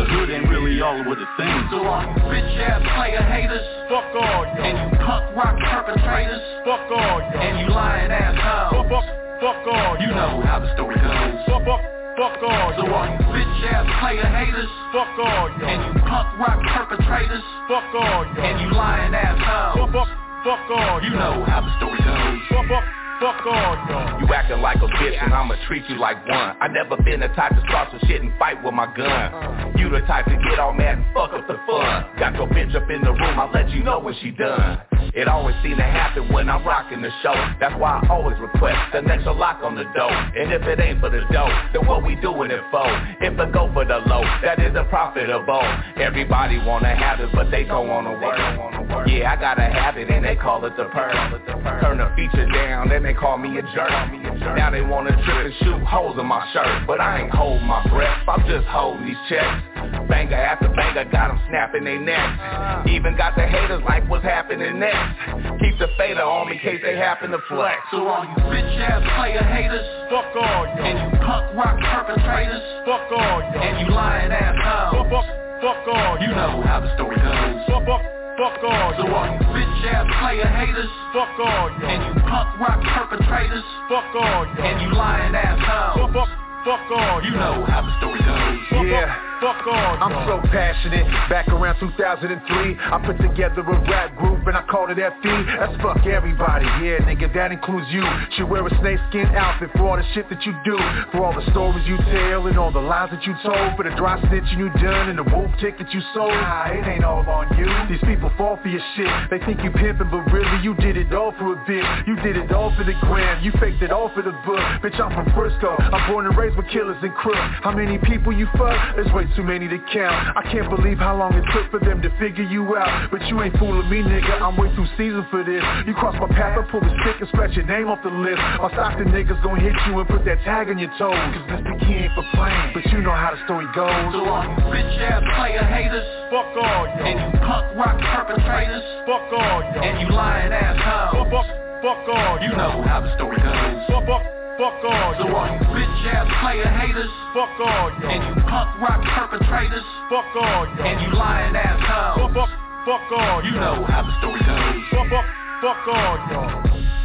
hood ain't really all what it seems. So all you bitch ass player haters, fuck all y'all. And you punk rock perpetrators, fuck all y'all. And you lying ass hoes, fuck all y'all. You know how the story goes. Fuck all y'all. So all you bitch ass player haters, fuck all y'all. And you punk rock perpetrators, fuck all y'all. And you lying ass hoes, fuck all y'all. You know how the story goes. Fuck all y'all. You acting like a bitch and I'ma treat you like one. I never been the type to start some shit and fight with my gun. You the type to get all mad and fuck up the fun. Got your bitch up in the room, I'll let you know when she done. It always seem to happen when I'm rocking the show. That's why I always request an extra lock on the door. And if it ain't for the dough, then what we doing it for? If it go for the low, that is a profitable. Everybody wanna have it, but they don't wanna work. Yeah, I gotta have it and they call it the perk. Turn the feature down, then they call me a jerk. Now they wanna trip and shoot holes in my shirt, but I ain't holding my breath, I'm just holding these checks. Banger after banger, got them snapping their necks. Even got the haters like what's happening next. Keep the fader on me in case they happen to flex. So all you bitch ass player haters, fuck all y'all. And you punk rock perpetrators, fuck all y'all. And you lying ass hoes, fuck all y'all. You know how the story goes. Fuck all y'all. So all you bitch ass player haters, fuck all y'all. And you punk rock perpetrators, fuck all y'all. And you lying ass hoes, fuck all y'all. You know how the story goes. Yeah. Fuck all. I'm so passionate. Back around 2003, I put together a rap group and I called it FE. That's fuck everybody. Yeah, nigga, that includes you. Should wear a snakeskin outfit for all the shit that you do, for all the stories you tell and all the lies that you told, for the dry stitching you done and the wolf ticket you sold. Nah, it ain't all on you. These people fall for your shit. They think you pimping, but really you did it all for a bit. You did it all for the gram. You faked it all for the book. Bitch, I'm from Frisco. I'm born and raised with killers and crooks. How many people you fuck? There's way too many to count. I can't believe how long it took for them to figure you out. But you ain't fooling me, nigga. I'm way too seasoned for this. You cross my path, I pull the stick and scratch your name off the list. My Stockton niggas gon' hit you and put that tag on your toes. Cause Mr. Key ain't for playing, but you know how the story goes. So all you bitch ass player haters, fuck all y'all. And you punk rock perpetrators, fuck all y'all. And you lying ass hoes, fuck all y'all. You know how the story goes. Fuck all y'all. So all you bitch ass player haters, fuck all y'all. And you punk rock perpetrators, fuck all y'all. And you lying ass hoes, fuck all y'all. You know how the story goes. Fuck all y'all.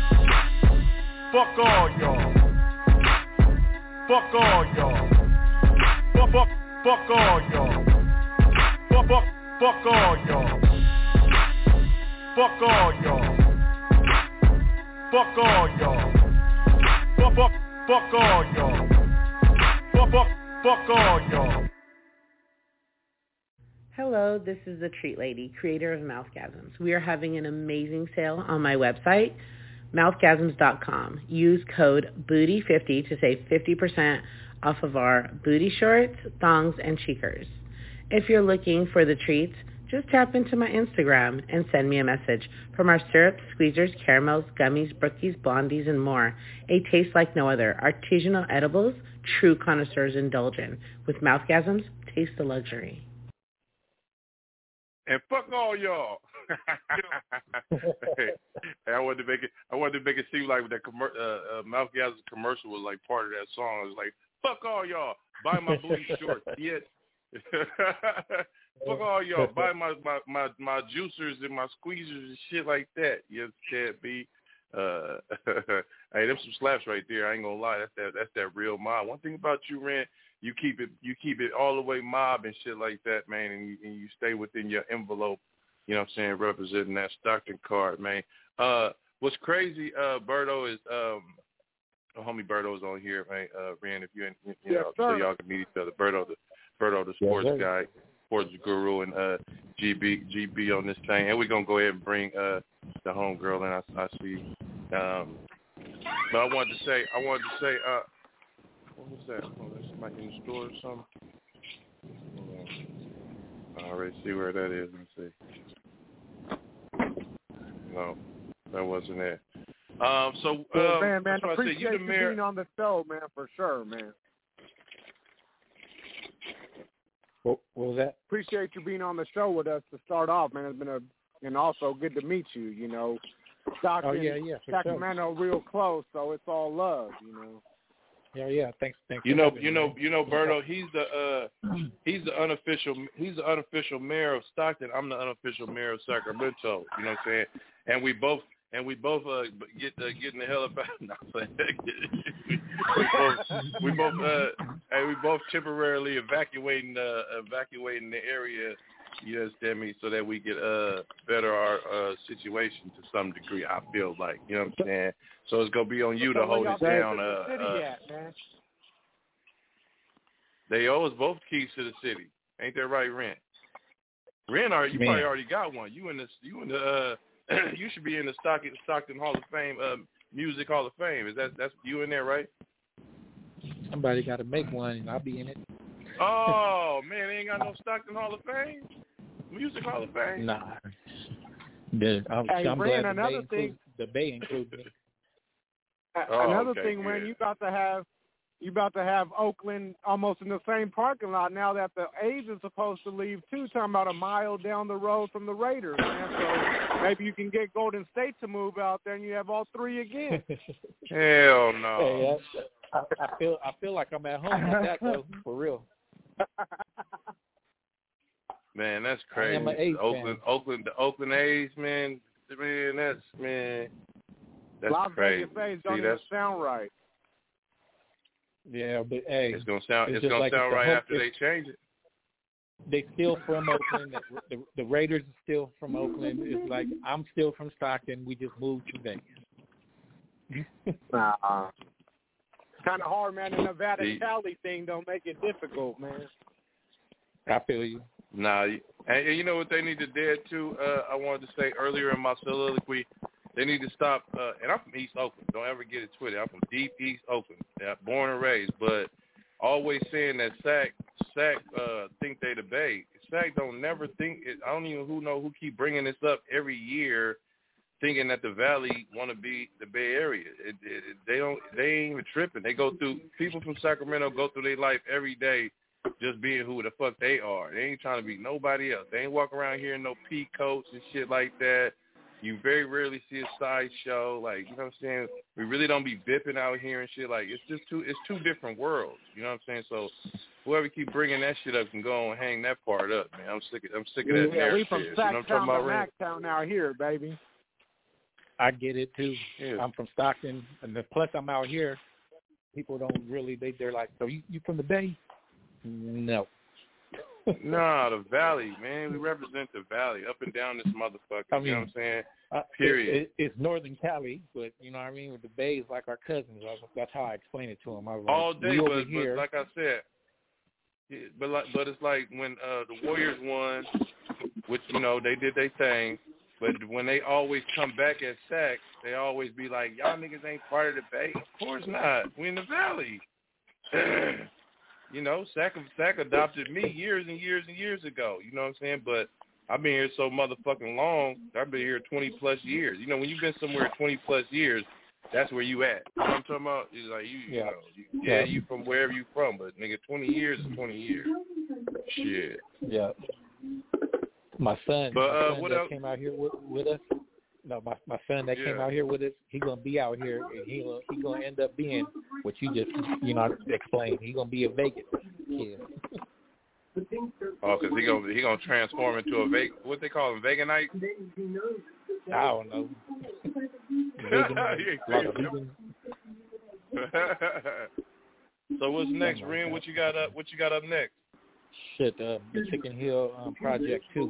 Fuck all y'all. Fuck all y'all. Fuck all y'all. Fuck all y'all. Fuck all y'all. Fuck all y'all. Fuck all y'all. Fuck all y'all. Hello, this is the Treat Lady, creator of Mouthgasms. We are having an amazing sale on my website, mouthgasms.com. Use code BOOTY50 to save 50% off of our booty shorts, thongs, and cheekers. If you're looking for the treats, just tap into my Instagram and send me a message. From our syrups, squeezers, caramels, gummies, brookies, blondies, and more, a taste like no other. Artisanal edibles, true connoisseurs indulge in. With Mouthgasms, taste the luxury. And fuck all y'all. Hey, I wanted to make it seem like that Mouthgasms commercial was like part of that song. It was like, fuck all y'all, buy my booty shorts. Yeah. Fuck all y'all, buy my juicers and my squeezers and shit like that. You can't be. Hey, them some slaps right there. I ain't gonna lie. That's that real mob. One thing about you, Ren, you keep it all the way mob and shit like that, man, and you stay within your envelope. You know what I'm saying, representing that Stockton card, man. What's crazy, Berto, is homie Berto's on here, man. Ren, if you know, so y'all can meet each other. Berto the sports guy, sports guru, and GB on this thing. And we're gonna go ahead and bring the homegirl in. I see. But I wanted to say, what was that? Oh, that's somebody in the store or something. I already see where that is. Let me see. No, that wasn't it. So, man, appreciate you being on the show, man, for sure, man. What was that? Appreciate you being on the show with us to start off, man. It's been and also good to meet you. You know, Stockton, Sacramento, real close, so it's all love. You know. Yeah. Thanks. You know, Berto. He's the unofficial mayor of Stockton. I'm the unofficial mayor of Sacramento. You know what I'm saying? And we both getting the hell up out. No, we both temporarily evacuating the area. You understand me? So that we could better our situation to some degree. I feel like, you know what I'm saying. So it's gonna be on you to hold it down. They owe us both keys to the city. Ain't that right, Ren? Ren, you probably already got one. You should be in the Stockton Hall of Fame, Music Hall of Fame. That's you in there, right? Somebody got to make one, and I'll be in it. Oh man, they ain't got no Stockton Hall of Fame, Music Hall of Fame. Nah. I'm Ren, glad the Bay includes me. Another thing, Ren, you about to have Oakland almost in the same parking lot now that the A's are supposed to leave too. Talking about a mile down the road from the Raiders, man. So maybe you can get Golden State to move out there, and you have all three again. Hell no. Hey, I feel like I'm at home with that though, for real. Man, that's crazy. The Oakland A's, man. That's Las crazy. Vegas A's don't even sound right. Yeah, but hey, it's gonna sound right after they change it. They still from Oakland. The Raiders are still from Oakland. It's like I'm still from Stockton. We just moved to Vegas. Kind of hard, man. The Nevada Cali thing don't make it difficult, man. I feel you. Nah, and you know what they need to do too? I wanted to say earlier in my soliloquy, they need to stop. And I'm from East Oakland. Don't ever get it twisted. I'm from deep East Oakland. Yeah, born and raised, but always saying that Sac think they the Bay. Sac don't never think it. I don't even who keep bringing this up every year, thinking that the Valley want to be the Bay Area. They ain't even tripping. They go through, people from Sacramento go through their life every day just being who the fuck they are. They ain't trying to be nobody else. They ain't walking around here in no pea coats and shit like that. You very rarely see a sideshow. Like, you know what I'm saying? We really don't be bipping out here and shit. Like, it's two different worlds. You know what I'm saying? So whoever keep bringing that shit up can go and hang that part up, man. I'm sick of that narrative. We from Sacktown to Macktown out here, baby. I get it too. Yeah. I'm from Stockton, and plus I'm out here. People don't really. They're like, so you from the Bay? No. Nah, the Valley, man. We represent the Valley up and down this motherfucker. You know what I'm saying? Period. It's Northern Cali, but you know what I mean? With the Bay is like our cousins. That's how I explain it to them. I was like, all day, but like I said, but it's like when the Warriors won, which, you know, they did their thing, but when they always come back at Sac, they always be like, y'all niggas ain't part of the Bay. Of course not. We in the Valley. You know, Sac adopted me years and years and years ago. You know what I'm saying? But I've been here so motherfucking long. I've been here 20 plus years. You know, when you've been somewhere 20 plus years, that's where you at. You know what I'm talking about? It's like you from wherever you from, but nigga, 20 years is 20 years. Shit. Yeah. My son, what that else came out here with us. No, my son that came out here with us, he gonna be out here, and he gonna end up being what you just explained. He gonna be a Vegas kid. Oh, because he gonna transform into a what they call him, Veganite? I don't know. So what's next, Ren? What you got up next? Shit, the Chicken Hill Project 2.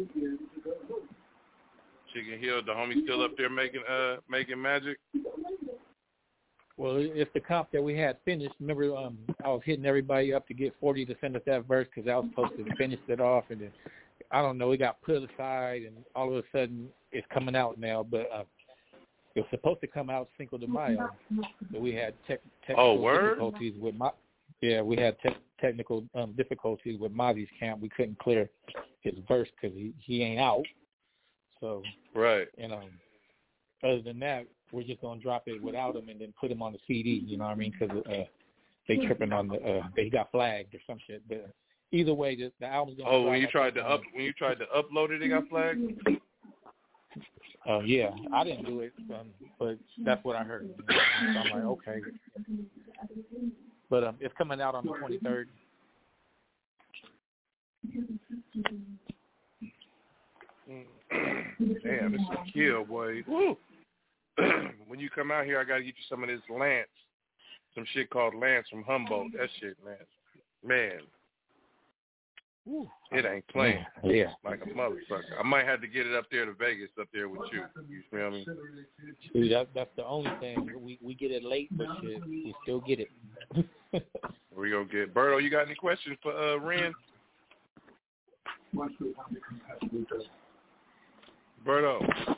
Chicken Hill, the homie still up there making magic? Well, it's the comp that we had finished. Remember, I was hitting everybody up to get 40 to send us that verse because I was supposed to finish it off, and then I don't know, it got put aside, and all of a sudden it's coming out now. But it was supposed to come out Cinco de Mayo, but we had technical difficulties with we had technical difficulties with Mozzie's camp. We couldn't clear his verse because he ain't out. So, right. You know, other than that, we're just going to drop it without him and then put him on the CD, you know what I mean? Because they tripping on he got flagged or some shit. But either way, the album's going to when you tried to upload it, it got flagged? Yeah, I didn't do it, but that's what I heard. So I'm like, okay. But it's coming out on the 23rd. Damn, it's a kill, boy. Woo. When you come out here, I got to get you some of this Lance. Some shit called Lance from Humboldt. That shit, man. Woo. It ain't playing. Yeah. Like a motherfucker. I might have to get it up there to Vegas, up there with you. You feel me? See, that's the only thing. We get it late, but shit, we still get it. We gonna get Berto. You got any questions for Ren? Berto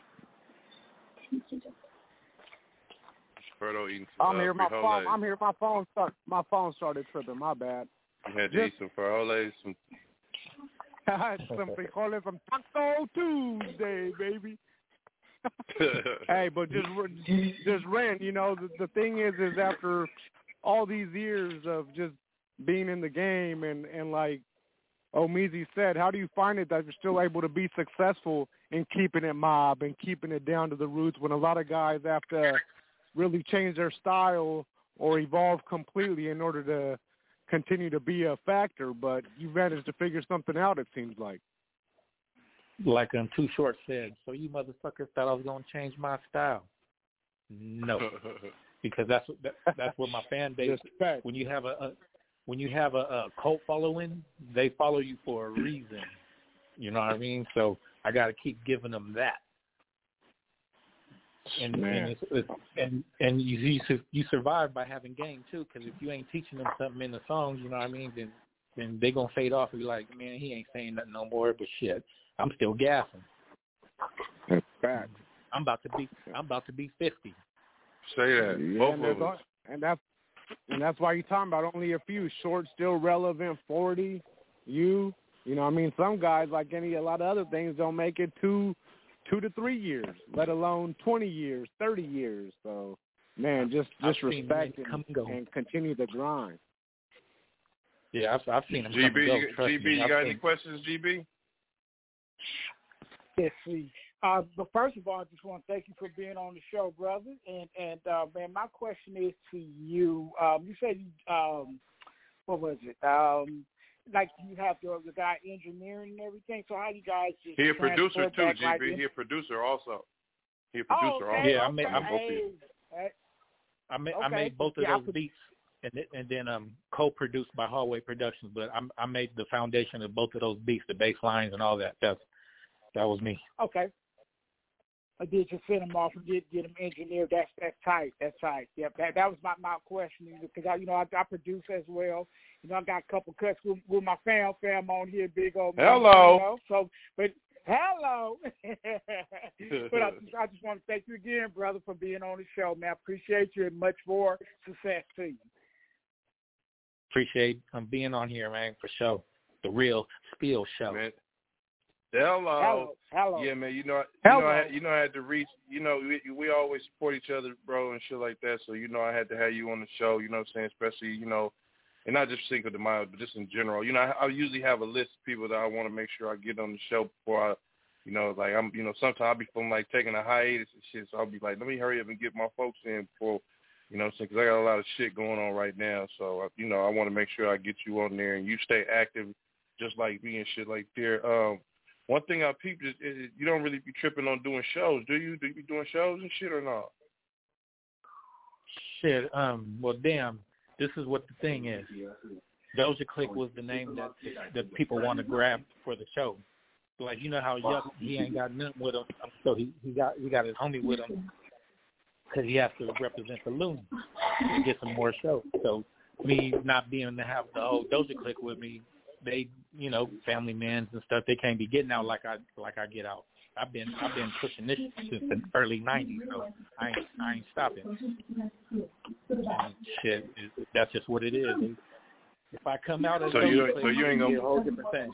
eating some I'm here. My phone started tripping. My bad. You had to eat some frijoles, some frijoles from Taco Tuesday, baby. Hey, but just Ren, you know, the thing is after all these years of just being in the game and like Omeezy said, how do you find it that you're still able to be successful in keeping it mob and keeping it down to the roots when a lot of guys have to really change their style or evolve completely in order to continue to be a factor, but you managed to figure something out, it seems like. Like Too Short said, so you motherfuckers thought I was going to change my style. No. Because that's what my fan base, when you have a cult following, they follow you for a reason. You know what I mean? So I got to keep giving them that. And you survive by having game too, because if you ain't teaching them something in the songs, you know what I mean, then they gonna fade off and be like, man, he ain't saying nothing no more. But shit, I'm still gassing. That's fact. I'm about to be 50. Say that. Both of us. And that's why you're talking about only a few. Short, still relevant. 40. You know what I mean? Some guys, like a lot of other things, don't make it 2 to 3 years, let alone 20 years, 30 years. So, man, just respect and continue the grind. Yeah, I've seen him come and go. GB, you got any questions, GB? Yes, please. But first of all, I just want to thank you for being on the show, brother. And man, my question is to you. You said, what was it? Like you have the guy engineering and everything. So how do you guys just he a producer too, GB. Like he a producer also. He a producer also. Yeah, I made both of those beats, and then co-produced by Hallway Productions. But I made the foundation of both of those beats, the bass lines and all that. That was me. Okay. I did just send them off and get them engineered. That's tight. That's tight. Yep. That was my question because I produce as well. You know, I got a couple cuts with my fam on here, big old. Hello. You know? So, but hello. But I just want to thank you again, brother, for being on the show, man. I appreciate you and much more success to you. Appreciate being on here, man, for sure. The Real Spill Show. Man. Hello. Yeah, man. You know, I had to reach. You know, we always support each other, bro, and shit like that. So I had to have you on the show. You know what I'm saying? Especially, and not just Cinco de Mayo, but just in general. I usually have a list of people that I want to make sure I get on the show before I, sometimes I'll be feeling like taking a hiatus and shit. So I'll be like, let me hurry up and get my folks in before, because I got a lot of shit going on right now. So I want to make sure I get you on there and you stay active, just like me and shit like there. One thing I peeped is you don't really be tripping on doing shows, do you? Do you be doing shows and shit or not? Shit, well, damn, this is what the thing is. Doja Click was the name that people want to grab for the show. Like, you know how Yuck, he ain't got nothing with him, so he got his homie with him because he has to represent the Loon to get some more shows. So me not being able to have the whole Doja Click with me, they, family mans and stuff, they can't be getting out like I get out. I've been pushing this since the early '90s, so I ain't stopping. And shit, that's just what it is. If I come out as you ain't gonna be a whole different thing.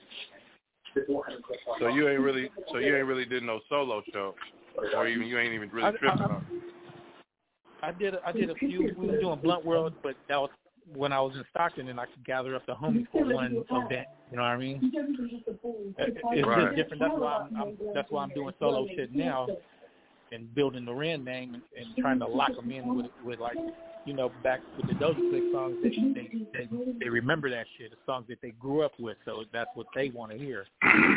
So you ain't really did no solo show, or even you ain't even really tripping on. I did a few. We were doing Blunt World, but that was when I was in Stockton, and I could gather up the homies for one event. You know what I mean? It's right. Just different. That's why I'm doing solo shit now, and building the Ren name and trying to lock them in with like back with the Doja Cat songs, they remember that shit, the songs that they grew up with, so that's what they want to hear.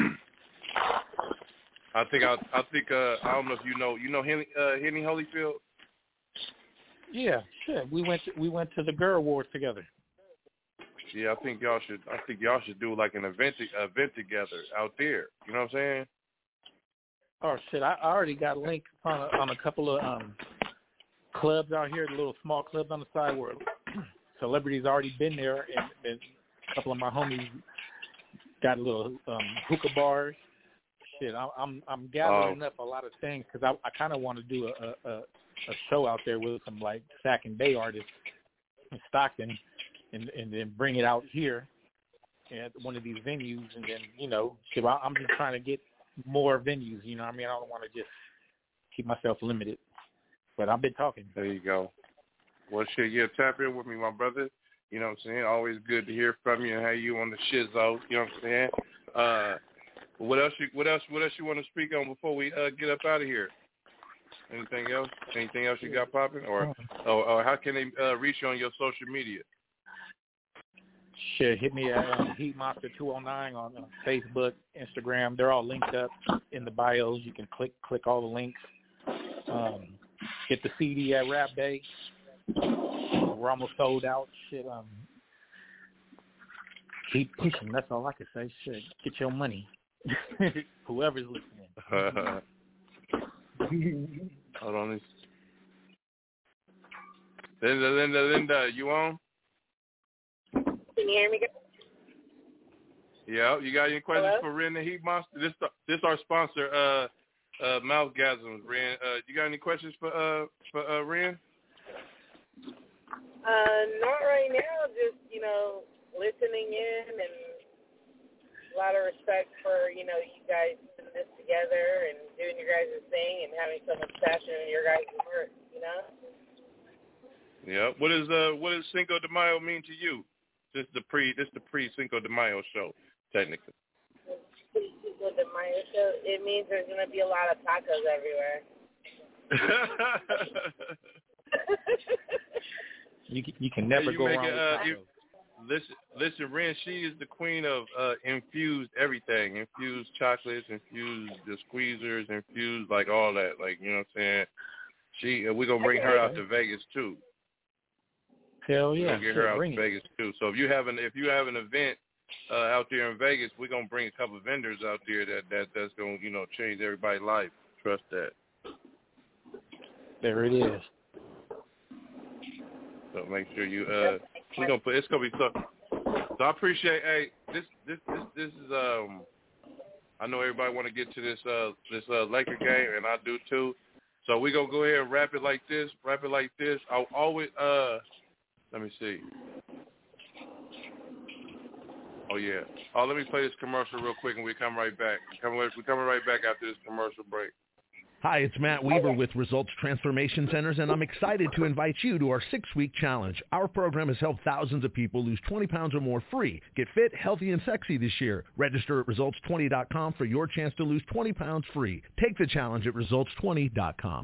I think I don't know if you know Henny Holyfield. Yeah, shit. We went to the Girl Awards together. Yeah, I think y'all should do like an event together out there. You know what I'm saying? Oh shit! I already got links on a couple of clubs out here, the little small clubs on the side where celebrities already been there, and a couple of my homies got little hookah bars. Shit, I'm gathering up a lot of things because I kind of want to do a show out there with some like Sac and Bay artists in Stockton, and then bring it out here at one of these venues, and then shit, I'm just trying to get more venues. You know what I mean? I don't want to just keep myself limited. But I've been talking. There you go. Well, shit, yeah, tap in with me, my brother. You know what I'm saying? Always good to hear from you and have you on the shizzo. You know what I'm saying? What else you want to speak on before we get up out of here? Anything else? Anything else you got popping? Or how can they reach you on your social media? Shit, hit me at HeatMonster209 on Facebook, Instagram. They're all linked up in the bios. You can click all the links. Get the CD at Rap Day. We're almost sold out. Shit, keep pushing. That's all I can say. Shit, get your money. Whoever's listening. Hold on. Linda, you on? Can you hear me? Yeah, you got any questions Hello? for Ren the Heat Monster? This our sponsor, Mouthgasms. Ren, you got any questions for Ren? Not right now. Just listening in, and a lot of respect for you guys putting this together and doing your guys' thing and having so much passion in your guys' work. Yeah. What does Cinco de Mayo mean to you? This the pre Cinco de Mayo show, technically. Cinco de Mayo show. It means there's gonna be a lot of tacos everywhere. You can never go wrong with tacos. Listen, Ren, she is the queen of infused everything. Infused chocolates, infused the squeezers, infused like all that. Like, you know what I'm saying? We're going to bring her out to Vegas too. Hell yeah. We're going to get her out to Vegas too. So if you have an event out there in Vegas, we're going to bring a couple of vendors out there that's going to, change everybody's life. Trust that. There it is. So make sure you we're gonna put, it's gonna be tough. So I appreciate this is I know everybody want to get to this Laker game, and I do too. So we're gonna go ahead and wrap it like this. I'll always let me see. Oh yeah. Let me play this commercial real quick, and we come right back. We're coming right back after this commercial break. Hi, it's Matt Weaver with Results Transformation Centers, and I'm excited to invite you to our 6-week challenge. Our program has helped thousands of people lose 20 pounds or more free. Get fit, healthy, and sexy this year. Register at results20.com for your chance to lose 20 pounds free. Take the challenge at results20.com.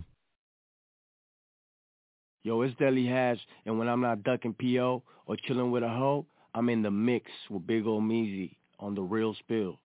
Yo, it's Deli Hash, and when I'm not ducking P.O. or chilling with a hoe, I'm in the mix with Big Ol' Meezy on The Real Spill.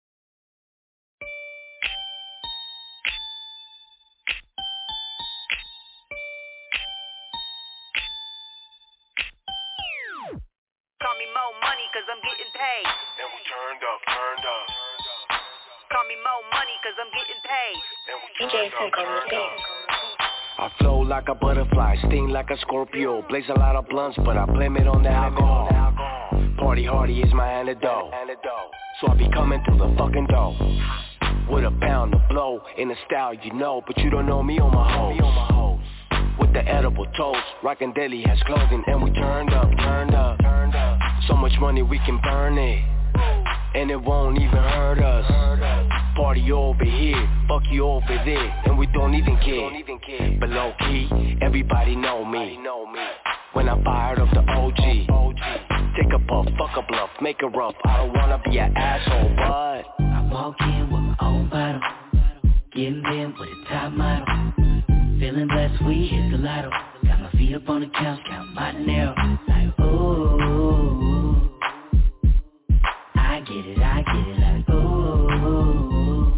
Call me Mo Money cause I'm getting paid. And we turned up. Call me Mo Money cause I'm getting paid. And we turned up. I flow like a butterfly, sting like a Scorpio. Blaze a lot of blunts, but I blame it on the alcohol. Party hardy is my antidote. So I be coming through the fucking door with a pound of blow in a style you know, but you don't know me on my hoes. With the edible toast, rockin' Deli has clothing, and we turned up. So much money we can burn it, and it won't even hurt us. Party over here, fuck you over there, and we don't even care. But low key, everybody know me. When I'm fired up the OG, take a puff, fuck a bluff, make it rough. I don't wanna be an asshole, but I walk in with my own bottle, getting them with a top model. Feeling blessed, we hit the lotto. Got my feet feet up on the couch, count my nails. Like, ooh, I get it, like, ooh,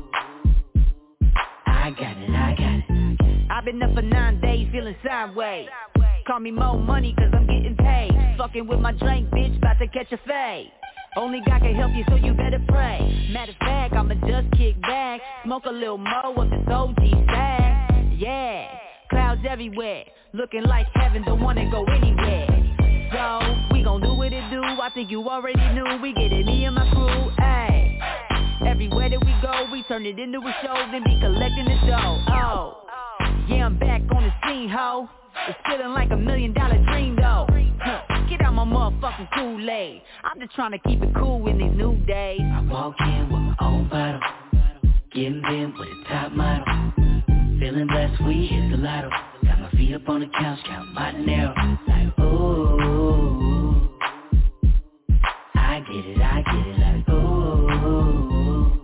I got it. I've been up for 9 days, feeling sideways. Call me more money, cause I'm getting paid. Fucking with my drink, bitch, about to catch a fade. Only God can help you, so you better pray. Matter of fact, I'ma just kick back, smoke a little more of this OG stack. Yeah, clouds everywhere, looking like heaven, don't wanna go anywhere. So, we gon' do what it do, I think you already knew. We get it, me and my crew, ayy. Everywhere that we go, we turn it into a show, then be collecting the dough. Oh, yeah, I'm back on the scene, ho. It's feeling like $1 million dream, though. Get out my motherfucking Kool-Aid. I'm just trying to keep it cool in these new days. I walk in with my own bottle, getting bent with a top model. Feeling blessed, we hit the lotto. Got my feet up on the couch, count my nails. Like, ooh, I get it, like, ooh,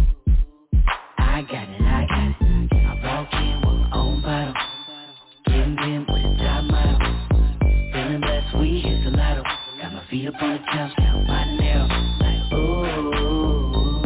I got it. I walk in with my own bottle, getting bent with a top model. Feeling blessed, we hit the lotto. Got my feet up on the couch, count my nails. Like, ooh,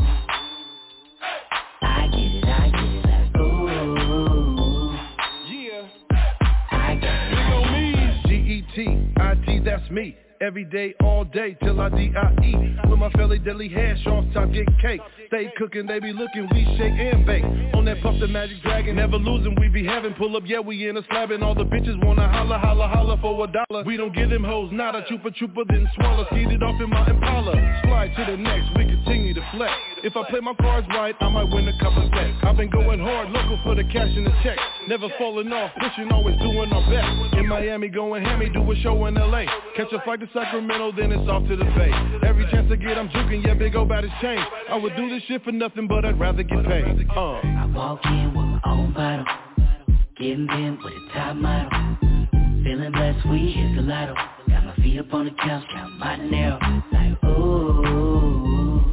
I get it, like, ooh, yeah, I got it. Big on me, G-E-T-I-T, that's me. Every day, all day, till I D-I-E. With my Philly deli hash off top, get cake. Stay cooking, they be looking, we shake and bake. On that Puff the Magic Dragon, never losing, we be having. Pull up, yeah, we in a slab, and all the bitches wanna holla, holla, holla for $1. We don't give them hoes, not a chupa, then swallow. Skeet it off in my Impala. Slide to the next, we continue to flex. If I play my cards right, I might win a couple sets. I've been going hard, looking for the cash and the check. Never falling off, pushing, always doing our best. In Miami, going hammy, do a show in LA. Catch a flight to Sacramento, then it's off to the Bay. Every chance I get, I'm juking, yeah, big old bad is change. I would do this shit for nothing, but I'd rather get paid. I walk in with my own bottle, getting bent with a top model. Feeling blessed, we hit the lotto. Got my feet up on the couch, count my nails. Like, ooh,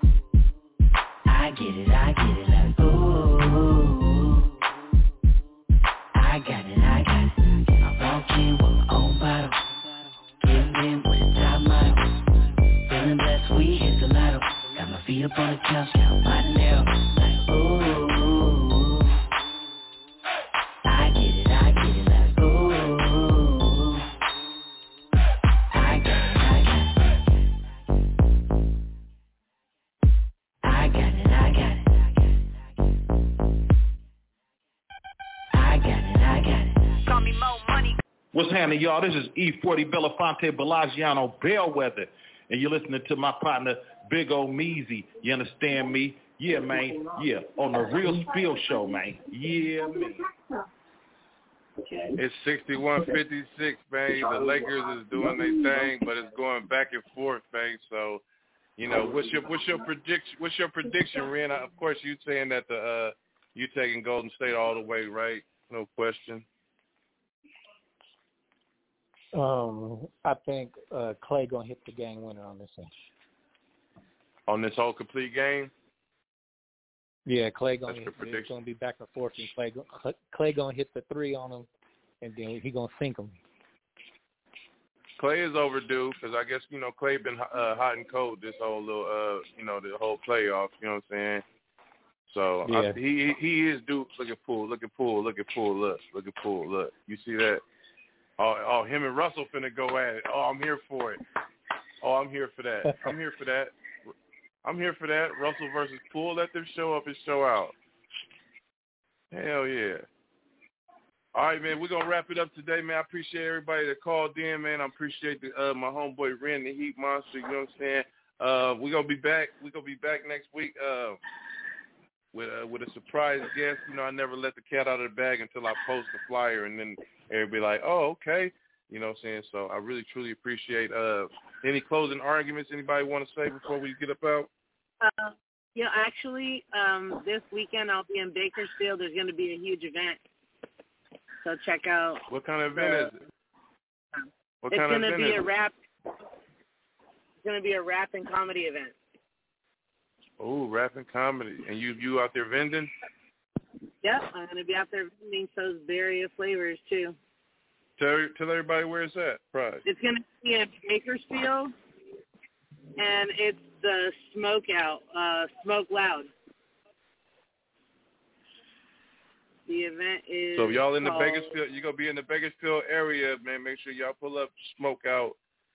I get it, like, ooh, I got it. I walk in with my own bottle, getting bent with a top model. Feeling blessed, we hit the lotto. Got my feet up on the couch, count my nails. Like, ooh, I get it, like, ooh, I got it. Call me more money. What's happening, y'all? This is E40 Belafonte Belagiano Bellwether, and you're listening to my partner, Big O Meezy. You understand me? Yeah, man. Yeah, on the Real Spill Show, man. Yeah, man. It's 61-56, man. The Lakers is doing their thing, but it's going back and forth, man. So, you know, what's your prediction, Ren? Of course, you saying that you taking Golden State all the way, right? No question. I think Clay gonna hit the game winner on this one. On this whole complete game? Yeah, Clay gonna it's gonna be back and forth, and Clay gonna hit the three on him, and then he gonna sink him. Clay is overdue because I guess Clay been hot and cold this whole little the whole playoff. You know what I'm saying? So yeah. He is due. Look at Poole. Look. You see that? Oh, him and Russell finna go at it. Oh, I'm here for it. Oh, I'm here for that. Russell versus Poole. Let them show up and show out. Hell yeah. All right, man. We're gonna wrap it up today, man. I appreciate everybody that called in, man. I appreciate my homeboy Ren, the Heat Monster. You know what I'm saying? We're gonna be back. Next week. With a surprise guest. I never let the cat out of the bag until I post the flyer, and then everybody like, oh, okay. You know what I'm saying? So I really, truly appreciate any closing arguments anybody want to say before we get up out? Actually, this weekend I'll be in Bakersfield. There's going to be a huge event. So check out. What kind of event is it? It's going to be a rap. It's going to be a rap and comedy event. Oh, rap and comedy. And you out there vending? Yep, I'm going to be out there vending those various flavors, too. Tell everybody where it's at. Pride. It's going to be at Bakersfield, and it's the Smoke Loud. The event is. So if y'all in the Bakersfield, you're gonna be in the Bakersfield area, man. Make sure y'all pull up, Smoke Out.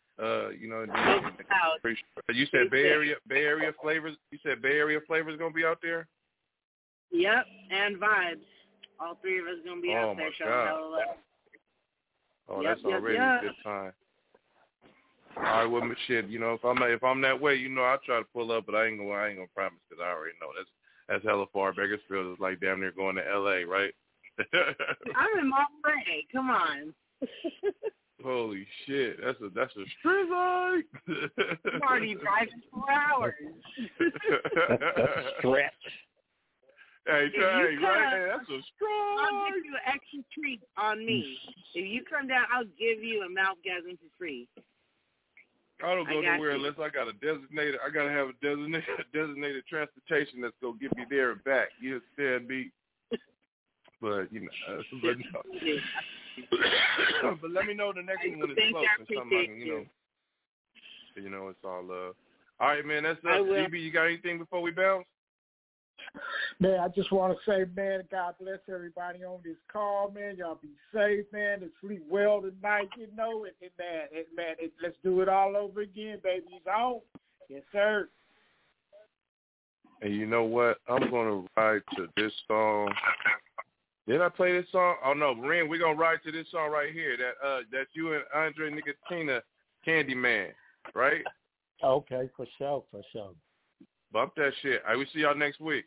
You said Bay Area flavors. You said Bay Area flavors gonna be out there. Yep, and Vibes. All three of us gonna be out there showing hella love. Oh, that's already a good time. All right, well, shit. You know, if I'm that way, you know, I'll try to pull up, but I ain't gonna promise because I already know that's hella far. Bakersfield is like damn near going to L.A., right? I'm in Monterey. Come on. Holy shit, that's a strizz. I'm already driving 4 hours. Stretch. Hey, right? That's a stretch. I'll give you an extra treat on me. If you come down, I'll give you a mouthgasm for free. I don't go nowhere unless I got a designated. I gotta have a designated transportation that's gonna get me there and back. You understand me? But you know, but let me know the next one when it's close and something I can, you know, it's all love. All right, man. That's up. GB, you got anything before we bounce? Man, I just want to say, man, God bless everybody on this call, man. Y'all be safe, man, and sleep well tonight, you know. Let's do it all over again, baby. It's on. Yes, sir. And you know what? I'm going to ride to this song. Did I play this song? Oh, no, Ren, we're going to ride to this song right here. That's you and Andre Nicotina, Candyman, right? Okay, for sure. Bump that shit. I will see y'all next week.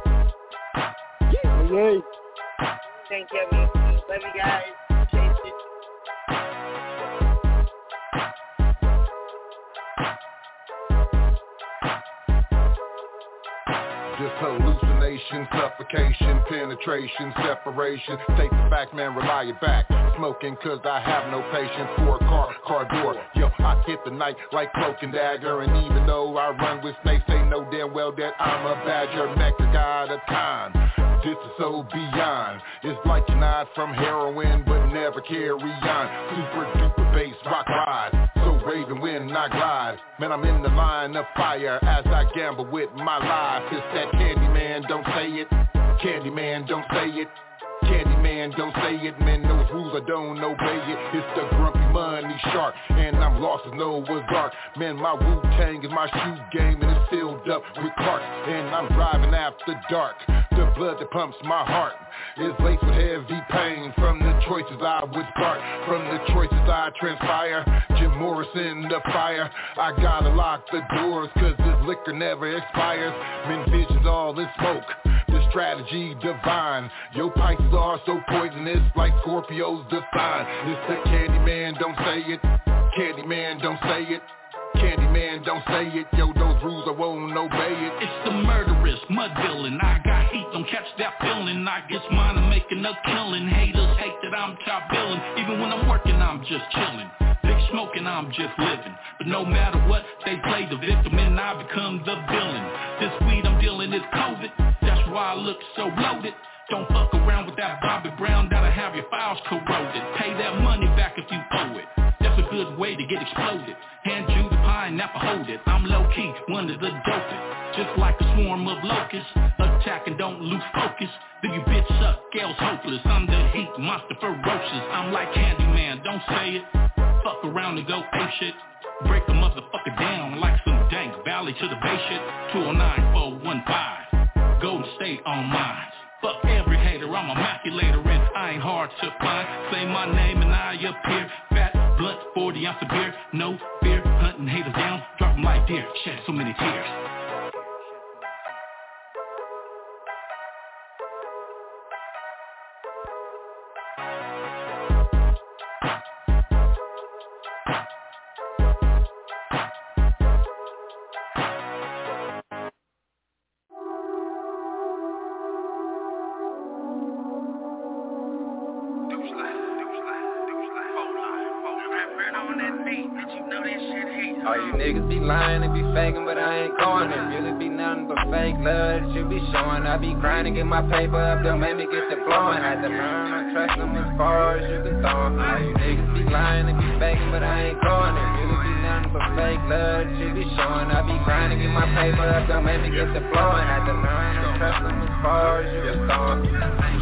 Yay. Thank you. Love you guys. Just hallucination, suffocation, penetration, separation. Take the back, man, rely it back. Smoking cause I have no patience for a car door. Yo, I hit the night like cloak and dagger. And even though I run with snakes, they know damn well that I'm a badger. Mecha god of time. This is so beyond. It's like you're not from heroin, but never carry on. Super duper bass rock ride. So raving when I glide. Man, I'm in the line of fire as I gamble with my life. It's that Candyman, don't say it. Candyman, don't say it. Candyman, don't say it, man, those rules I don't obey it. It's the grumpy money shark, and I'm lost as Noah's Ark. Man, my Wu-Tang is my shoe game, and it's filled up with carts. And I'm driving after dark, the blood that pumps my heart is laced with heavy pain from the choices I would start, from the choices I transpire. Jim Morrison, the fire, I gotta lock the doors, cause this liquor never expires. Men visions all in smoke, the strategy divine. Your pints are so poisonous like Scorpio's design. It's the Candyman, don't say it. Candyman, don't say it. Candyman, don't say it. Yo, those rules I won't obey it. It's the murderous mud villain. I got heat, don't catch that feeling. I guess mine are making a killing. Haters hate that I'm top billing. Even when I'm working, I'm just chilling. Big smoking, I'm just living. But no matter what, they play the victim and I become the villain. This weed I'm dealing is COVID. That's why I look so loaded. Don't fuck around with that Bobby Brown, that'll have your files corroded. Pay that money back if you owe it. That's a good way to get exploded. Hand you the pineapple, hold it. I'm low-key, one of the dopest. Just like a swarm of locusts. Attack and don't lose focus. Do you bitch suck, Gale's hopeless. I'm the heat monster ferocious. I'm like Candyman, don't say it. Fuck around and go ape shit. Break the motherfucker down like some dank Valley to the Bay shit. 209-415. Golden State on mine. Fuck every hater, I'm a maculator and I ain't hard to find. Say my name and I appear. Fat, blunt, 40 ounce of beer. No fear, hunting haters down. Drop them like deer, shed so many tears. Did you know that shit hate? All you niggas be lying and be faking, but I ain't going. It really be nothing but fake love that you be showing. I be grinding, get my paper up, don't make me get the flowing. Had to learn to trust them as far as you can throw 'em. All you niggas be lying and be faking, but I ain't going. It really be nothing but fake love that you be showing. I be grinding, get my paper up, don't make me get the flowing. Had to learn to trust them as far as you can throw 'em.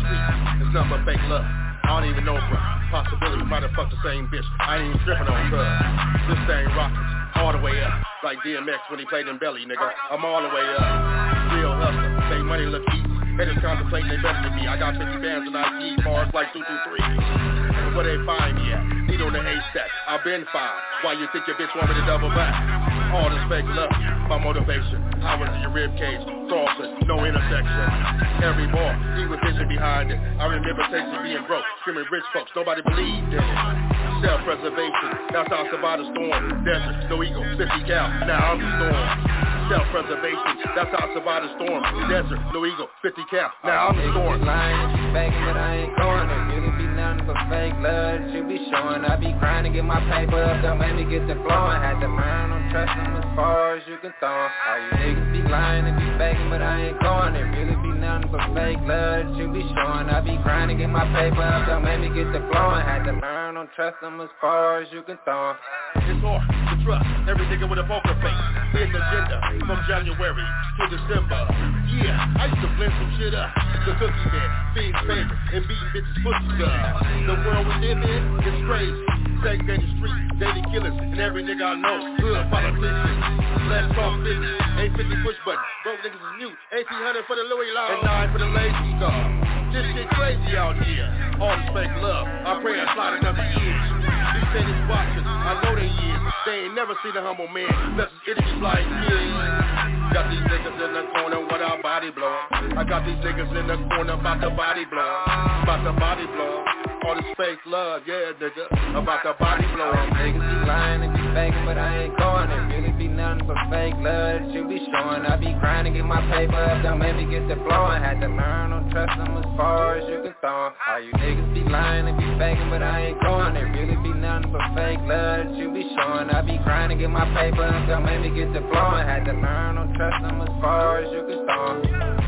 It's nothing but fake love. I don't even know, bro. Possibility, might have fucked the same bitch. I ain't even tripping on drugs. This thing rockets all the way up, like DMX when he played in Belly, nigga. I'm all the way up. Real hustler, make money look easy. Haters contemplating they better than me. I got 50 bands and I eat bars like 223. And where they find me at? Need on the haystack. I've been fine. Why you think your bitch want me to double back? All this fake love, my motivation. I was in your rib cage, saucer, no intersection. Every bar, see with vision behind it. I remember tasting being broke, screaming rich folks, nobody believed in it. Self-preservation, that's how I survived the storm. Desert, no ego, 50 cal, now I'm the storm. Self-preservation, that's how I survived the storm. Desert, no ego, 50 cal, now I'm the storm. Lying, faking, but I ain't going. It really be nothing but fake love that you be showing. I be grinding, get my paper up, don't make me get the flowing. Had to learn, don't trust them as far as you can throw 'em. All you niggas be lying and be faking, but I ain't going. It really be nothing but fake love that you be showing. I be grinding, get my paper up, don't make me get the flowing. Had to learn, don't trust them as far as you can throw 'em. It's hard to trust every nigga with a poker face. Hidden agenda from January to December. Yeah, I used to blend some shit up. The Cookie Man, Fiend's favorite, and beating bitches' pussies up. The world we live in is crazy. Segregated streets, daily killers, and every nigga I know, hood politicians. Let's talk business, 850 push button, broke niggas is mute, 1800 for the Louis Law, and 9 for the lazy car. This shit crazy out here, all this fake love, I pray I slide another year. These niggas watching, I know they is, they ain't never seen a humble man, that's idiots like me. Got these niggas in the corner with our body blowing. I got these niggas in the corner about the body blowing, about the body blowing. All this fake love, yeah, nigga, about the body blowing. Niggas be lying and be faking, but I ain't going. It really be nothing but fake love that you be showing. I be grinding, get my paper up, don't make me get the flowing. Had to learn, don't trust them as far as you can throw 'em. All you niggas be lying and be faking, but I ain't going. It really be nothing but fake love that you be showing. I be grinding, get my paper up, don't make me get the flowing. Had to learn, don't trust them as far as you can throw 'em.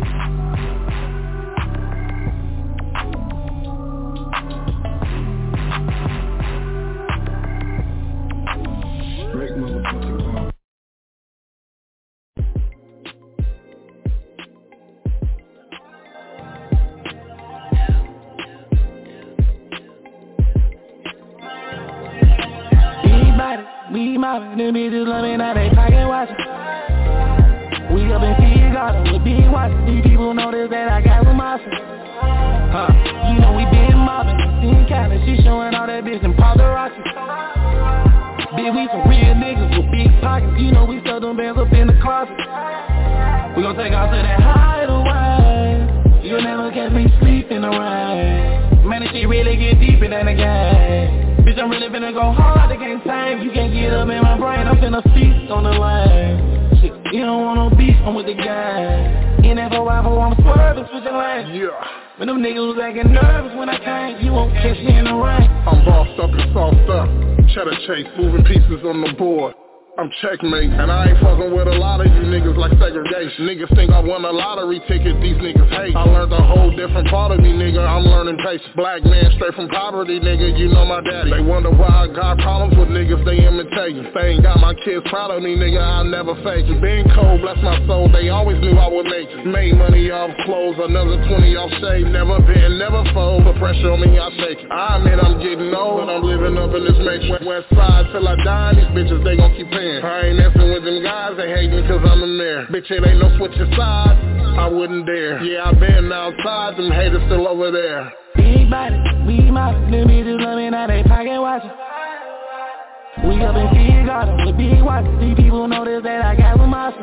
We mobbing, them bitches love me, now they pocket watching. We up in Sea Garden with big watches. These people notice that I got some muscle. You know we been mobbing, seen Cali, she showing all that bitch and paparazzi. Bitch, we some real niggas with big pockets. You know we sell them bands up in the closet. We gon' take off to that hideaway. You'll never catch me sleeping around. Man, this shit really get deeper than the game. Bitch, I'm really finna go hard, they can't tame. You can't get up in my brain, I'm finna feast on the line. Shit, you don't want no beef, I'm with the gang. In that 4x4, I'm swerving, switching lanes. Yeah. When them niggas was acting nervous when I came, you won't catch me in the rain. I'm bossed up and sauced up, cheddar chase, moving pieces on the board. I'm checkmate, and I ain't fucking with a lot of you niggas like segregation. Niggas think I won a lottery ticket, these niggas hate. I learned a whole different part of me, nigga, I'm learning patience. Black man straight from poverty, nigga, you know my daddy. They wonder why I got problems with niggas, they imitating. They ain't got my kids proud of me, nigga, I never fake it. Being cold, bless my soul, they always knew I would make it. Made money off clothes, another 20 off shave. Never been, never fold, but pressure on me, I shake it. I admit I'm getting old, but I'm living up in this matrix. West side till I die, these bitches, they gon' keep paying. I ain't messing with them guys, they hate me cause I'm the mayor. Bitch, it ain't no switching sides, I wouldn't dare. Yeah, I been outside, them haters still over there. Big body, we mobbing, them bitches love me, now they pocket watching. We up in Sea Garden with big watches. These people notice that I got some muscle.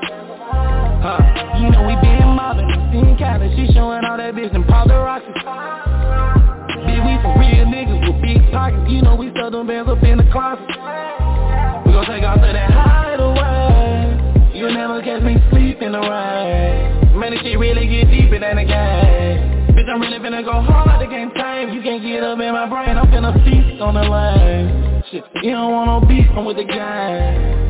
You know we been mobbing, seen Cali, she showing all that bitch and paparazzi. Bitch, we some real niggas with big pockets. You know we sell them bands up in the closet. We gon' take off to that hideaway. You'll never catch me sleeping around. Man, this shit really get deeper than the game. Bitch, I'm really finna go hard, they can't tame. You can't get up in my brain, I'm finna feast on the line. Shit, you don't want no beef, I'm with the gang.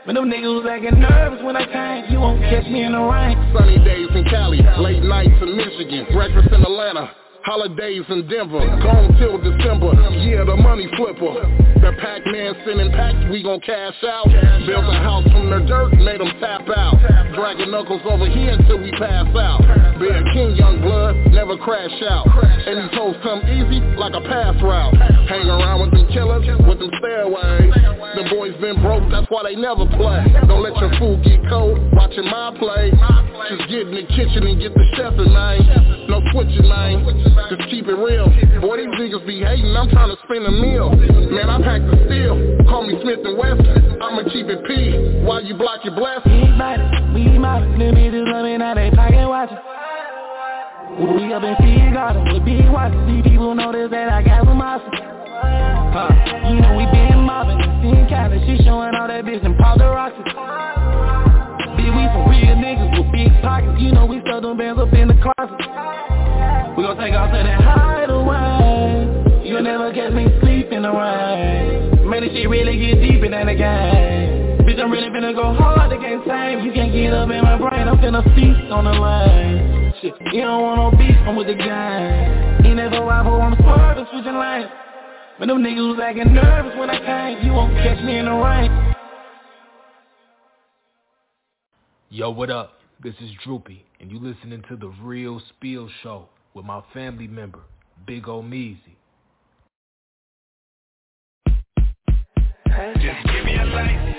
Man, them niggas was acting nervous when I came. You won't catch me in the rain. Sunny days in Cali, late nights in Michigan, breakfast in Atlanta, holidays in Denver, gone till December, yeah, the money flipper. The Pac-Man sending packs, we gon' cash out. Built a house from the dirt, made them tap out. Dragging knuckles over here until we pass out. Be a king, young blood, never crash out. And these hoes come easy like a pass route. Hang around with them killers, with them stairways. The boys been broke, that's why they never play. Don't let your food get cold, watching my play. Just get in the kitchen and get the chefing, man. No switching, man. Just keep it real. Boy, these niggas be hating, I'm trying to spend a meal. Man, I packed the steel, call me Smith & Wesson. I'ma keep it P, while you block your blessings. We might, them bitches love me, now they pocket watching. We up in Sea Garden with big watches. These people notice that I got some awesome. You know we been mobbing and seeing Cali. She showing all that bitch and Paul the Roxy. Bitch, we some real niggas with big pockets. You know we stuck them bands up in the closet. We gon' take off to that hideaway. You'll never catch me sleep in the rain. Man, this shit really get deep in the game. Bitch, I'm really finna go hard, they can't tame. You can't get up in my brain, I'm finna feast on the lane. Shit, you don't want no beef, I'm with the gang. Ain't never rival, I'm swerving, switching lanes. But them niggas was acting nervous when I came. You won't catch me in the rain. Yo, what up? This is Droopy, and you listening to The Real Spiel Show with my family member, Big O Meezy. Just give me a light.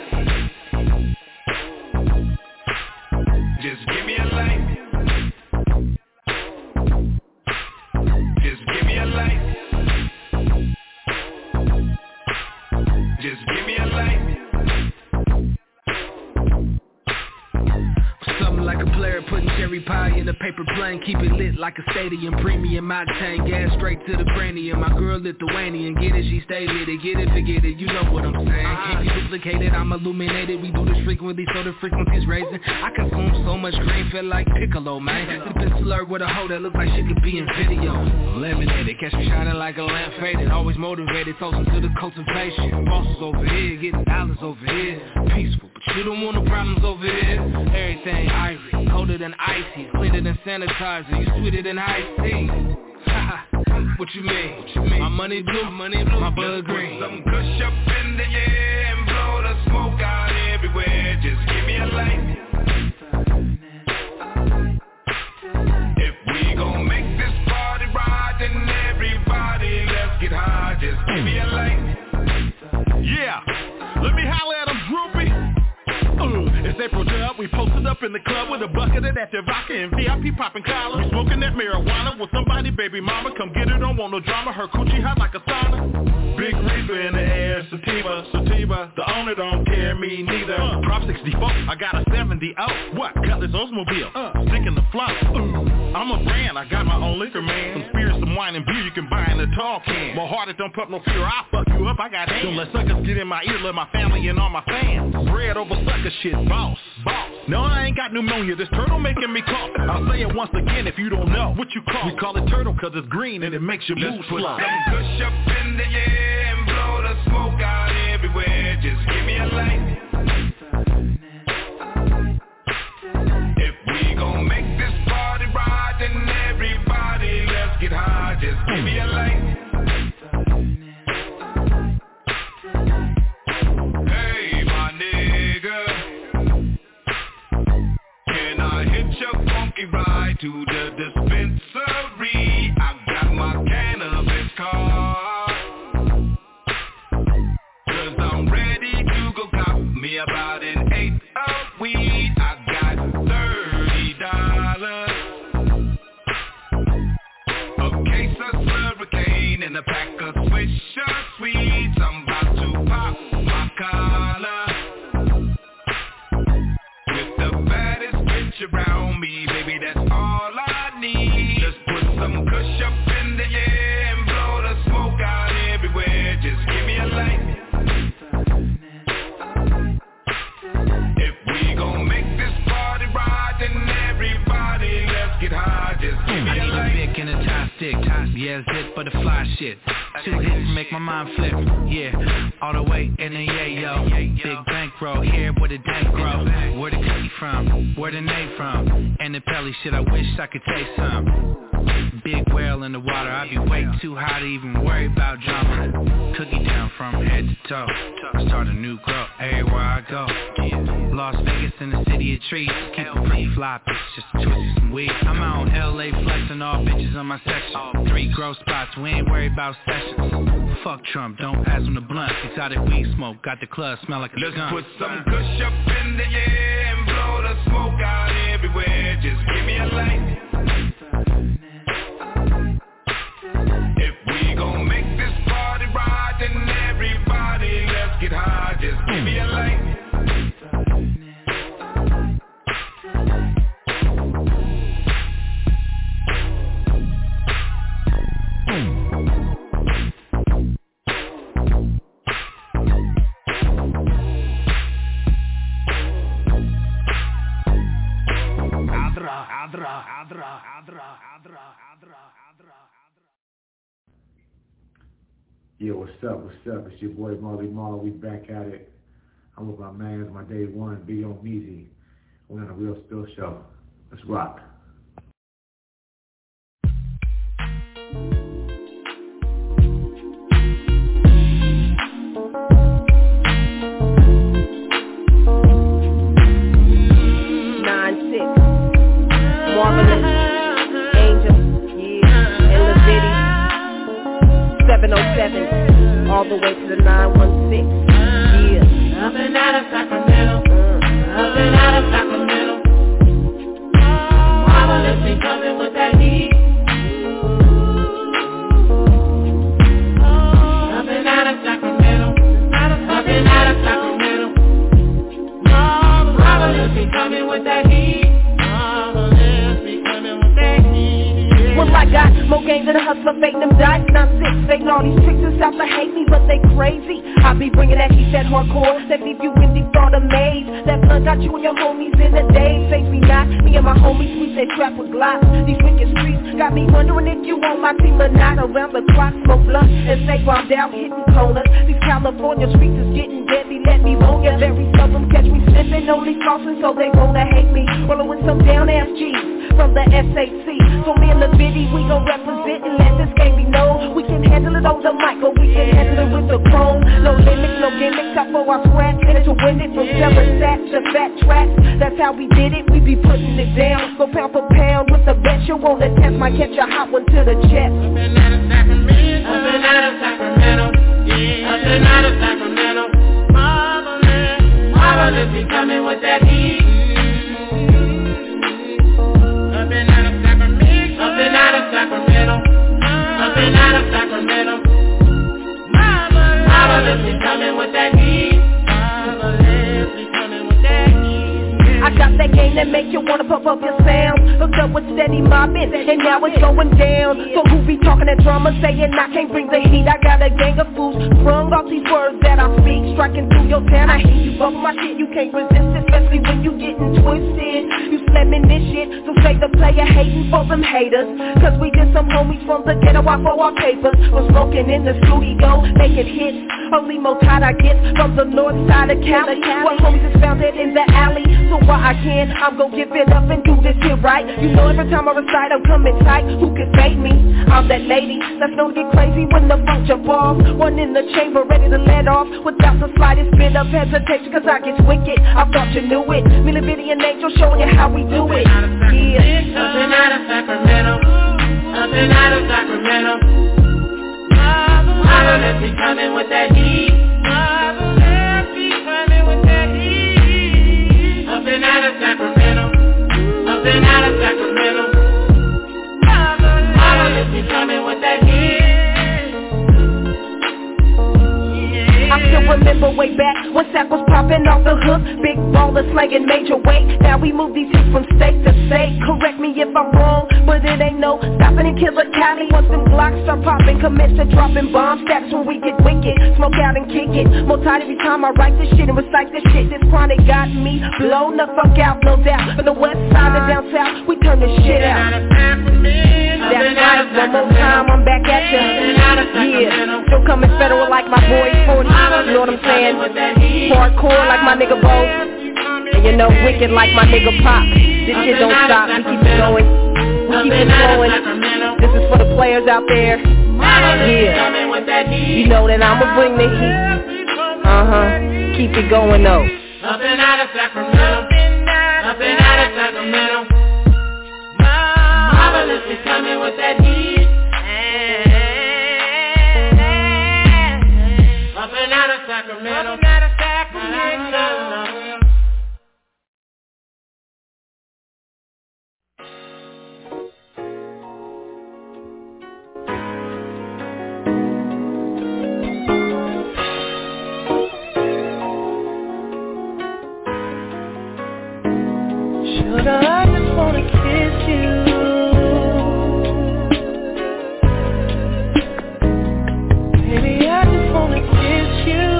Just give me a light. Just give me a light. Just give me a light. Something like a player putting cherry pie in a paper plane. Keep it lit like a stadium, premium octane. Gas straight to the cranium. My girl Lithuanian, get it, she stay lit it. Get it, forget it, you know what I'm saying. Can't be duplicated, I'm illuminated. We do this frequently, so the frequency's raising. I consume so much green, feel like Piccolo, man. The pencil alert with a hoe that look like she could be in video. Laminated, catch me shining like a lamp faded. Always motivated, toasting to the cultivation. Bosses over here, getting dollars over here. Peaceful, but you don't want no problems over here. Everything ivory, colder than icy, cleaner than sanitizer, you sweeter than iced tea. What you mean? My money blue, my blood green. Some kush up in the air and blow the smoke out everywhere. Just give me a light. If we gon' make this party right, then everybody let's get high. Just give me a light. Yeah, let me holler at him, Droopy. It's April Dub, we posted up in the club with a bucket of that vodka and VIP popping collar. We smoking that marijuana with somebody, baby mama. Come get it, don't want no drama, her coochie hot like a sauna. Big reaper in the air, sativa. The owner don't care, me neither. Prop 64, I got a 70. Oh, what? Cutlass Oldsmobile, stick in the flow. I'm a brand, I got my own liquor, man. Some spirits, some wine and beer you can buy in a tall can. My heart, it don't pump no fear, I'll fuck you up, I got hands. Don't let suckers get in my ear, let my family and all my fans. Bread over sucker shit, boss. No, I ain't got pneumonia, this turtle making me cough. I'll say it once again if you don't know what you call. We call it turtle cause it's green and it makes your mood slow. Some kush up in the air and blow the smoke out everywhere. Just give me a light. If we gon' make this party right, then everybody let's get high. Just give me a light. Hey, my nigga, can I hit your funky ride to the dispensary? I got my cannabis card, 'cause I'm ready to go cop me about an eighth of weed. I got $30, a case of Slurricane and a pack of Swisher Sweets. I'm about to pop my collar with the baddest bitch around me, baby, that's all I need. Just put some kush up in the air and blow the smoke out everywhere. Just give me a light. If we gon' make this party right, then everybody let's get high. Just give me a light. I need a Vic and a tie stick. Yeah, it's it for the fly shit. 2 hits make my mind flip. Yeah, all the way in the yo. Big bank bankroll, here where the dank grow. Where the cookie from, where the name from. And the pelly shit, I wish I could taste some. Big whale in the water, I be way too high to even worry about drama. Cookie down from head to toe. Start a new growth everywhere I go. Las Vegas in the city of trees. Keep it pretty fly, bitch, just twisting some weed. I'm out on LA flexing, all bitches on my section. 3 gross spots, we ain't worried about sessions. Fuck Trump, don't pass him the blunt. Exotic weed smoke, got the club smell like a skunk. Let's put some kush up in the air and blow the smoke out everywhere. Just give me a light. If we gon' make this party right, then everybody let's get high. Just give me a light. Yo, what's up? It's your boy Marley Marl. We back at it. I'm with my man, my day one, B.O. Meezy. We're on a Real Spill Show. Let's rock. Marvelous, Angel, yeah, and Lil Bitty, 707, all the way to the 916, yeah. Up and out of Sacramento, up and out of Sacramento. Marvelous be coming with that heat. Up and out of Sacramento, up and out of Sacramento. Marvelous be coming with that heat. Well, I got more game than a hustler, fake them dice, not six. Faking all these tricks and South to hate me, but they crazy. I be bringing that heat, that hardcore, that leave you in deep thought amaze. That blood got you and your homies in the days. Face me not, me and my homies, we stay trapped with glocks. These wicked streets got me wondering if you on my team or not. Around the clock, smoke blunt and stay bombed out, hitting corners. These California streets is getting deadly, let me roll. Yeah, very seldom catch me slipping, only crossing, so they wanna hate me. Rolling with some down-ass G's from the SAC. So me and the Biddy, we gon' represent and let this game be known. We can handle it on the mic, or we can handle it with the chrome. No limits, no gimmicks, I for our scratch. And to win it from selling sats to fat tracks. That's how we did it, we be putting it down. Go pound for pound with the bet you won't attempt. Might catch a hot one to the chest. Up and out of Sacramento, up and out of Sacramento, yeah. Up and out of Sacramento. Marvelous be coming with that heat. Up and out of Sacramento, up and out of Sacramento, up and out of Sacramento. Marvelous be coming with that heat. Marvelous be coming with that heat. I got that game that make you wanna pump up your sound. Hooked up with steady mobbing, and now it's going down. So who be talking that drama, saying I can't bring the heat? I got a gang of fools sprung off these words that I speak, striking through your town. I hate you bump my shit, you can't resist, especially when you getting twisted. You slamming this shit, so say the player hating for them haters. Cause we just some homies from the ghetto, I for our papers. We're smoking in the studio, making hits. Only more tight I get from the north side of Cali. What homies is found dead in the alley. So while I can, I'm gon' give it up and do this shit right. You know every time I recite, I'm coming tight. Who can fake me? I'm that lady that's known to get crazy when the funk jump off. One in the chamber ready to let off without the slightest bit of hesitation. Cause I get wicked, I thought you knew it. Me, Lil Bitty and Angel showing you how we do it. Yeah. Up and out of Sacramento, up and out of Sacramento. Marvelous be coming with that heat. Marvelous be coming with that heat. Up and out of Sacramento, up and out of Sacramento. Marvelous be coming with that heat. I still remember way back when Sack was popping off the hook. Big baller slanging major weight. Now we move these hits from state to state. Correct me if I'm wrong, but it ain't no stopping in Killer Cali. Once them blocks start popping, commit to dropping bombs. That's when we get wicked, smoke out and kick it. More tight every time I write this shit and recite this shit. This chronic got me blown the fuck out, no doubt. From the west side to down south, we turn this shit out. That's right, one more time, I'm back at ya. Yeah, still coming federal like my boy 40. You know what I'm saying? Hardcore like my nigga Bo. And you know, wicked like my nigga Pop. This shit don't stop, we keep it going. We keep it flowing. This is for the players out there. Yeah. You know that I'ma bring the heat. Keep it going though. Up and out of Sacramento. Up and out of Sacramento. Marvelous is coming with that heat. Up and out of Sacramento. Up and out of Sacramento. Sugar, I just wanna kiss you. Baby, I just wanna kiss you.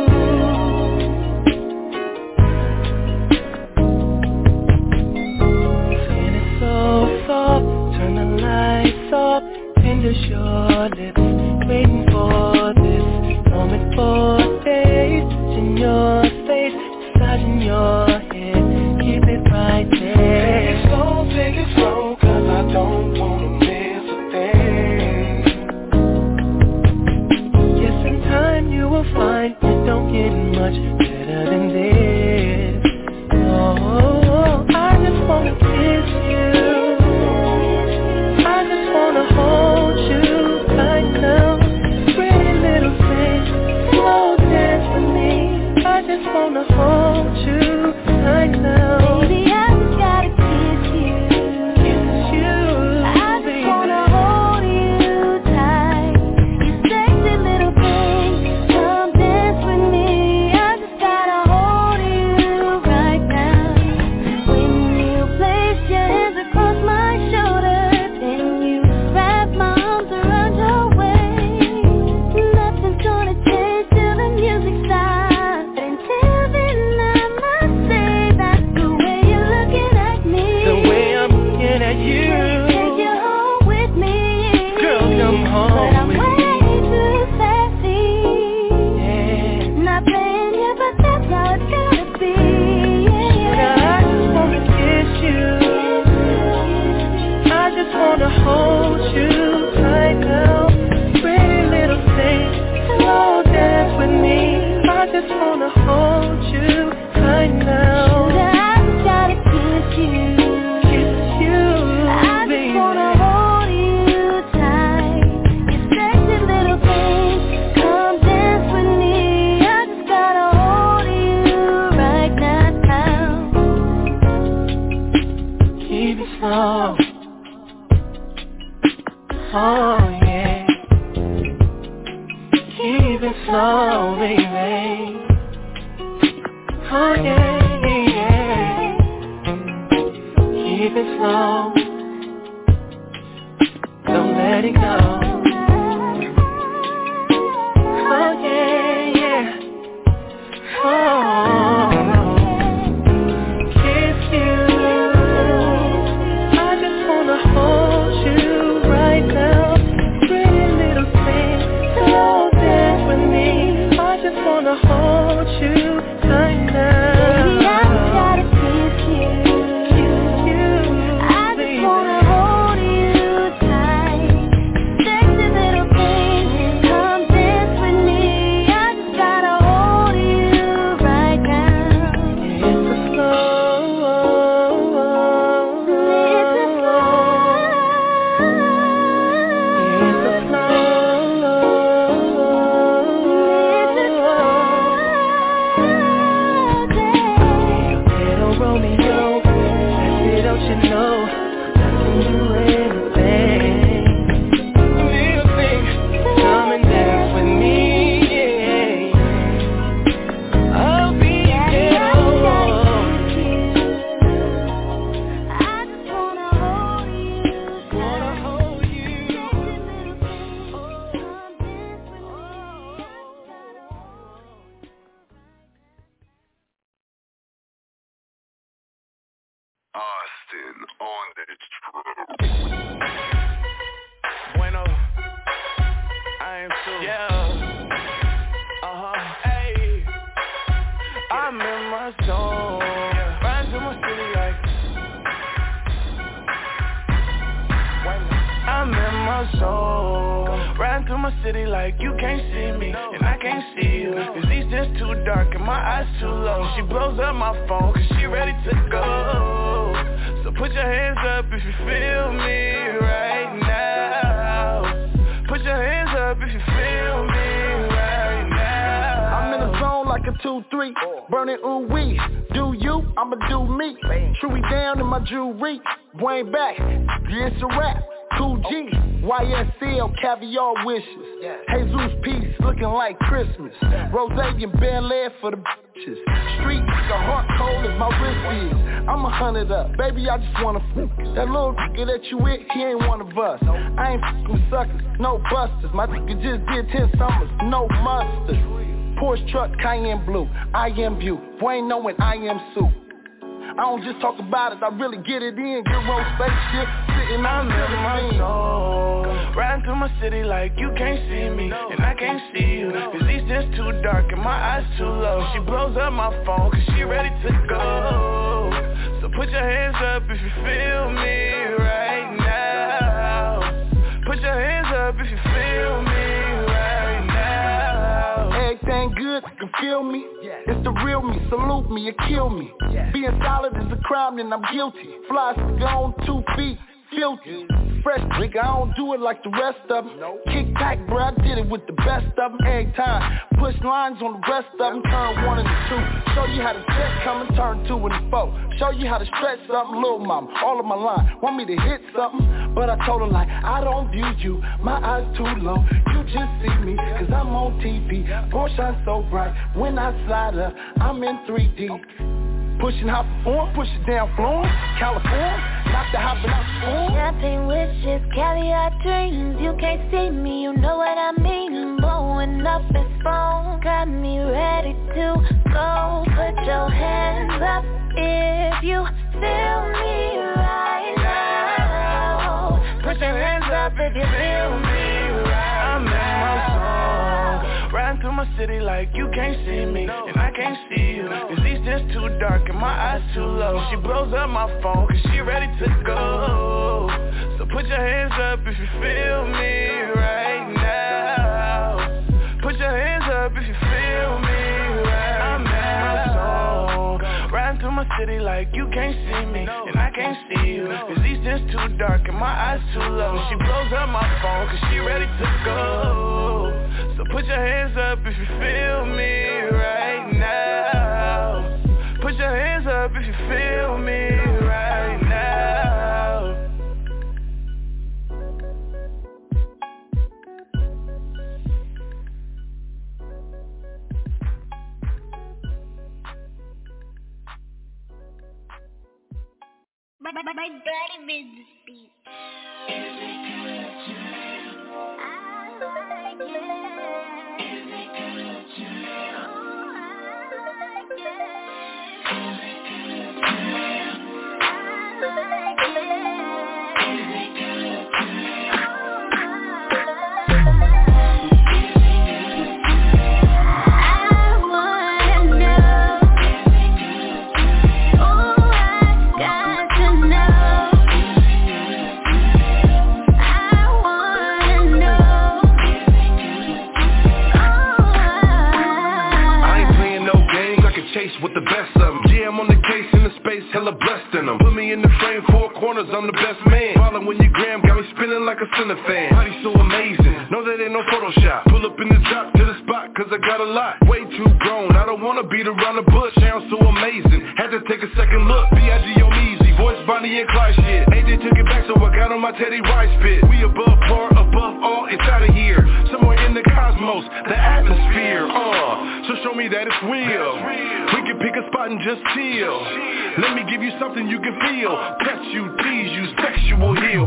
Skin is so soft, turn the lights off, and just your lips, waiting for this moment for days. Touching your face, massaging your head. Keep it right there. Take it slow, cause I don't wanna miss a thing. Yes, in time you will find it don't get much better than this. Oh, I just wanna kiss you. I just wanna hold you right now. Pretty little thing, slow dance with me. I just wanna hold you right now. Baby, I just gotta kiss you. Kiss you. I just wanna hold you tight. You sexy little thing, come dance with me. I just gotta hold you right now. When you place your hands across my shoulders, then you wrap my arms around your waist. Nothing's gonna change till the music stops. Until then I must say that's the way you're looking at me. The way I'm looking at you. Take you home with me. Girl, come home. But I'm way too sassy. Yeah. Not playing you, but that's how it's gotta be. Yeah. I just wanna kiss you. I just wanna hold you right now. Pretty little thing, slow dance with me. I just wanna hold you right now. I just gotta kiss you. Kiss you. I just wanna hold you tight. You sexy little thing, come dance with me. I just gotta hold you right now. Keep it slow. Oh yeah. Keep it slow, baby. Oh yeah, yeah. Keep it slow. Don't let it go. Oh yeah, yeah. Oh, kiss you. I just wanna hold you right now. Pretty little thing, slow dance with me. I just wanna hold you right now. Baby, I just gotta kiss you. Kiss you. I just wanna hold you tight. Sexy little thing, come dance with me. I just gotta hold you right now. It's a slow. It's a slow. It's a slow. Romeo, sexy, don't you know? I can do anything. Little thing, come and dance with me. Yeah. I'll be there. I just wanna hold you. Wanna hold you. Austin on the track. Bueno, I am too. Yeah. Hey. my soul. Riding through my city like I'm in my soul. Riding through my city like you can't see me and I can't see you. Cause these things too dark and my eyes too low. She blows up my phone cause she ready to go. So put your hands up if you feel me right now. Put your hands up if you feel me right now. I'm in the zone like a 2-3, burning ooh-wee. Do you? I'ma do me. Chewy down in my jewelry. Wayne back, yeah, it's a rap. Cool G, YSL, caviar wishes. Jesus Peace looking like Christmas. Rose and Bel Air for the bitches. Streets are hard cold as my wrist is. I'm 100 up, baby, I just wanna f***. That little nigga that you with, he ain't one of us. I ain't f***ing with suckers, no busters. My nigga just did 10 summers, no mustard. Porsche truck, Cayenne blue. I am you, Wayne knowing I am Sue. I don't just talk about it, I really get it in. Good road spaceship, sitting on my soul. Riding through my city like you can't see me and I can't see you. Cause these things too dark and my eyes too low. She blows up my phone cause she ready to go. So put your hands up if you feel me right now. Put your hands up if you feel me right now. Everything good, you can feel me. It's the real me, salute me, it kill me. Being solid is a crime, then I'm guilty. Fly cigar on 2 feet, filthy. Fresh nigga, I don't do it like the rest of them. Kick back, bro, I did it with the best of them. Every time, push lines on the rest of them. Turn 1 into 2. Show you how to check, come and turn 2 into 4. Show you how to stretch something, little mama. All of my line, want me to hit something, but I told her like, I don't view you. My eyes too low, you just see me, cause I'm on TV. Porsche shine so bright, when I slide up, I'm in 3D. Pushing hot perform, push it down Florence, California, knock the hop out the Champagne wishes, caviar dreams. You can't see me, you know what I mean. Blowing up his phone, got me ready to go. Put your hands up if you feel me right now. Put your hands up if you feel me right now. Riding through my city like you can't see me and I can't see you. Cause these things too dark and my eyes too low. She blows up my phone cause she ready to go. So put your hands up if you feel me right now. Put your hands up if you feel me right now. Riding through my city like you can't see me and I can't see you. Cause these things too dark and my eyes too low. She blows up my phone cause she ready to go. So put your hands up if you feel me right now. Put your hands up if you feel me right now. My daddy made this beat. I like it. With the best of them. Yeah, I'm on the case in the space, hella blessed in them. Put me in the frame, 4 corners, I'm the best man. Following your gram, got me spinning like a center fan. Body so amazing, know that ain't no Photoshop. Pull up in the drop to the spot, cause I got a lot. Way too grown, I don't wanna beat around the bush. Sounds so amazing, had to take a second look. B.I.G. on easy, voice Bonnie and Clyde shit. AJ took it back, so I got on my Teddy Rice pit. We above par, above all, it's out of here. Somewhere in the cosmos, the atmosphere, so show me that it's real. We can pick a spot and just chill. Let me give you something you can feel. Touch you, tease you, sexual heal.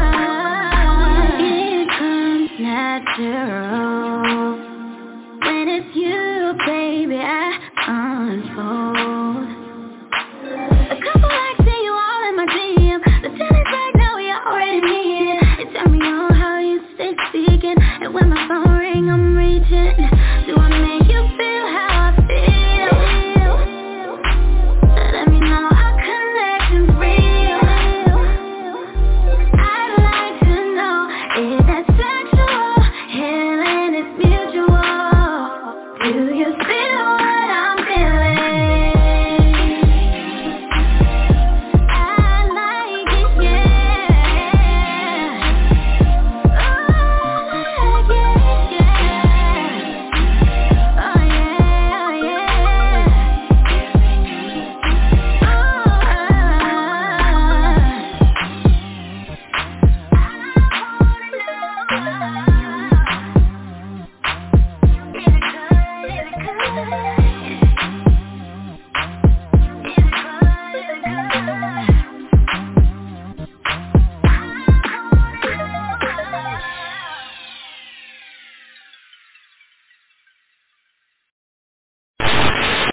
When with you, baby, I unfold.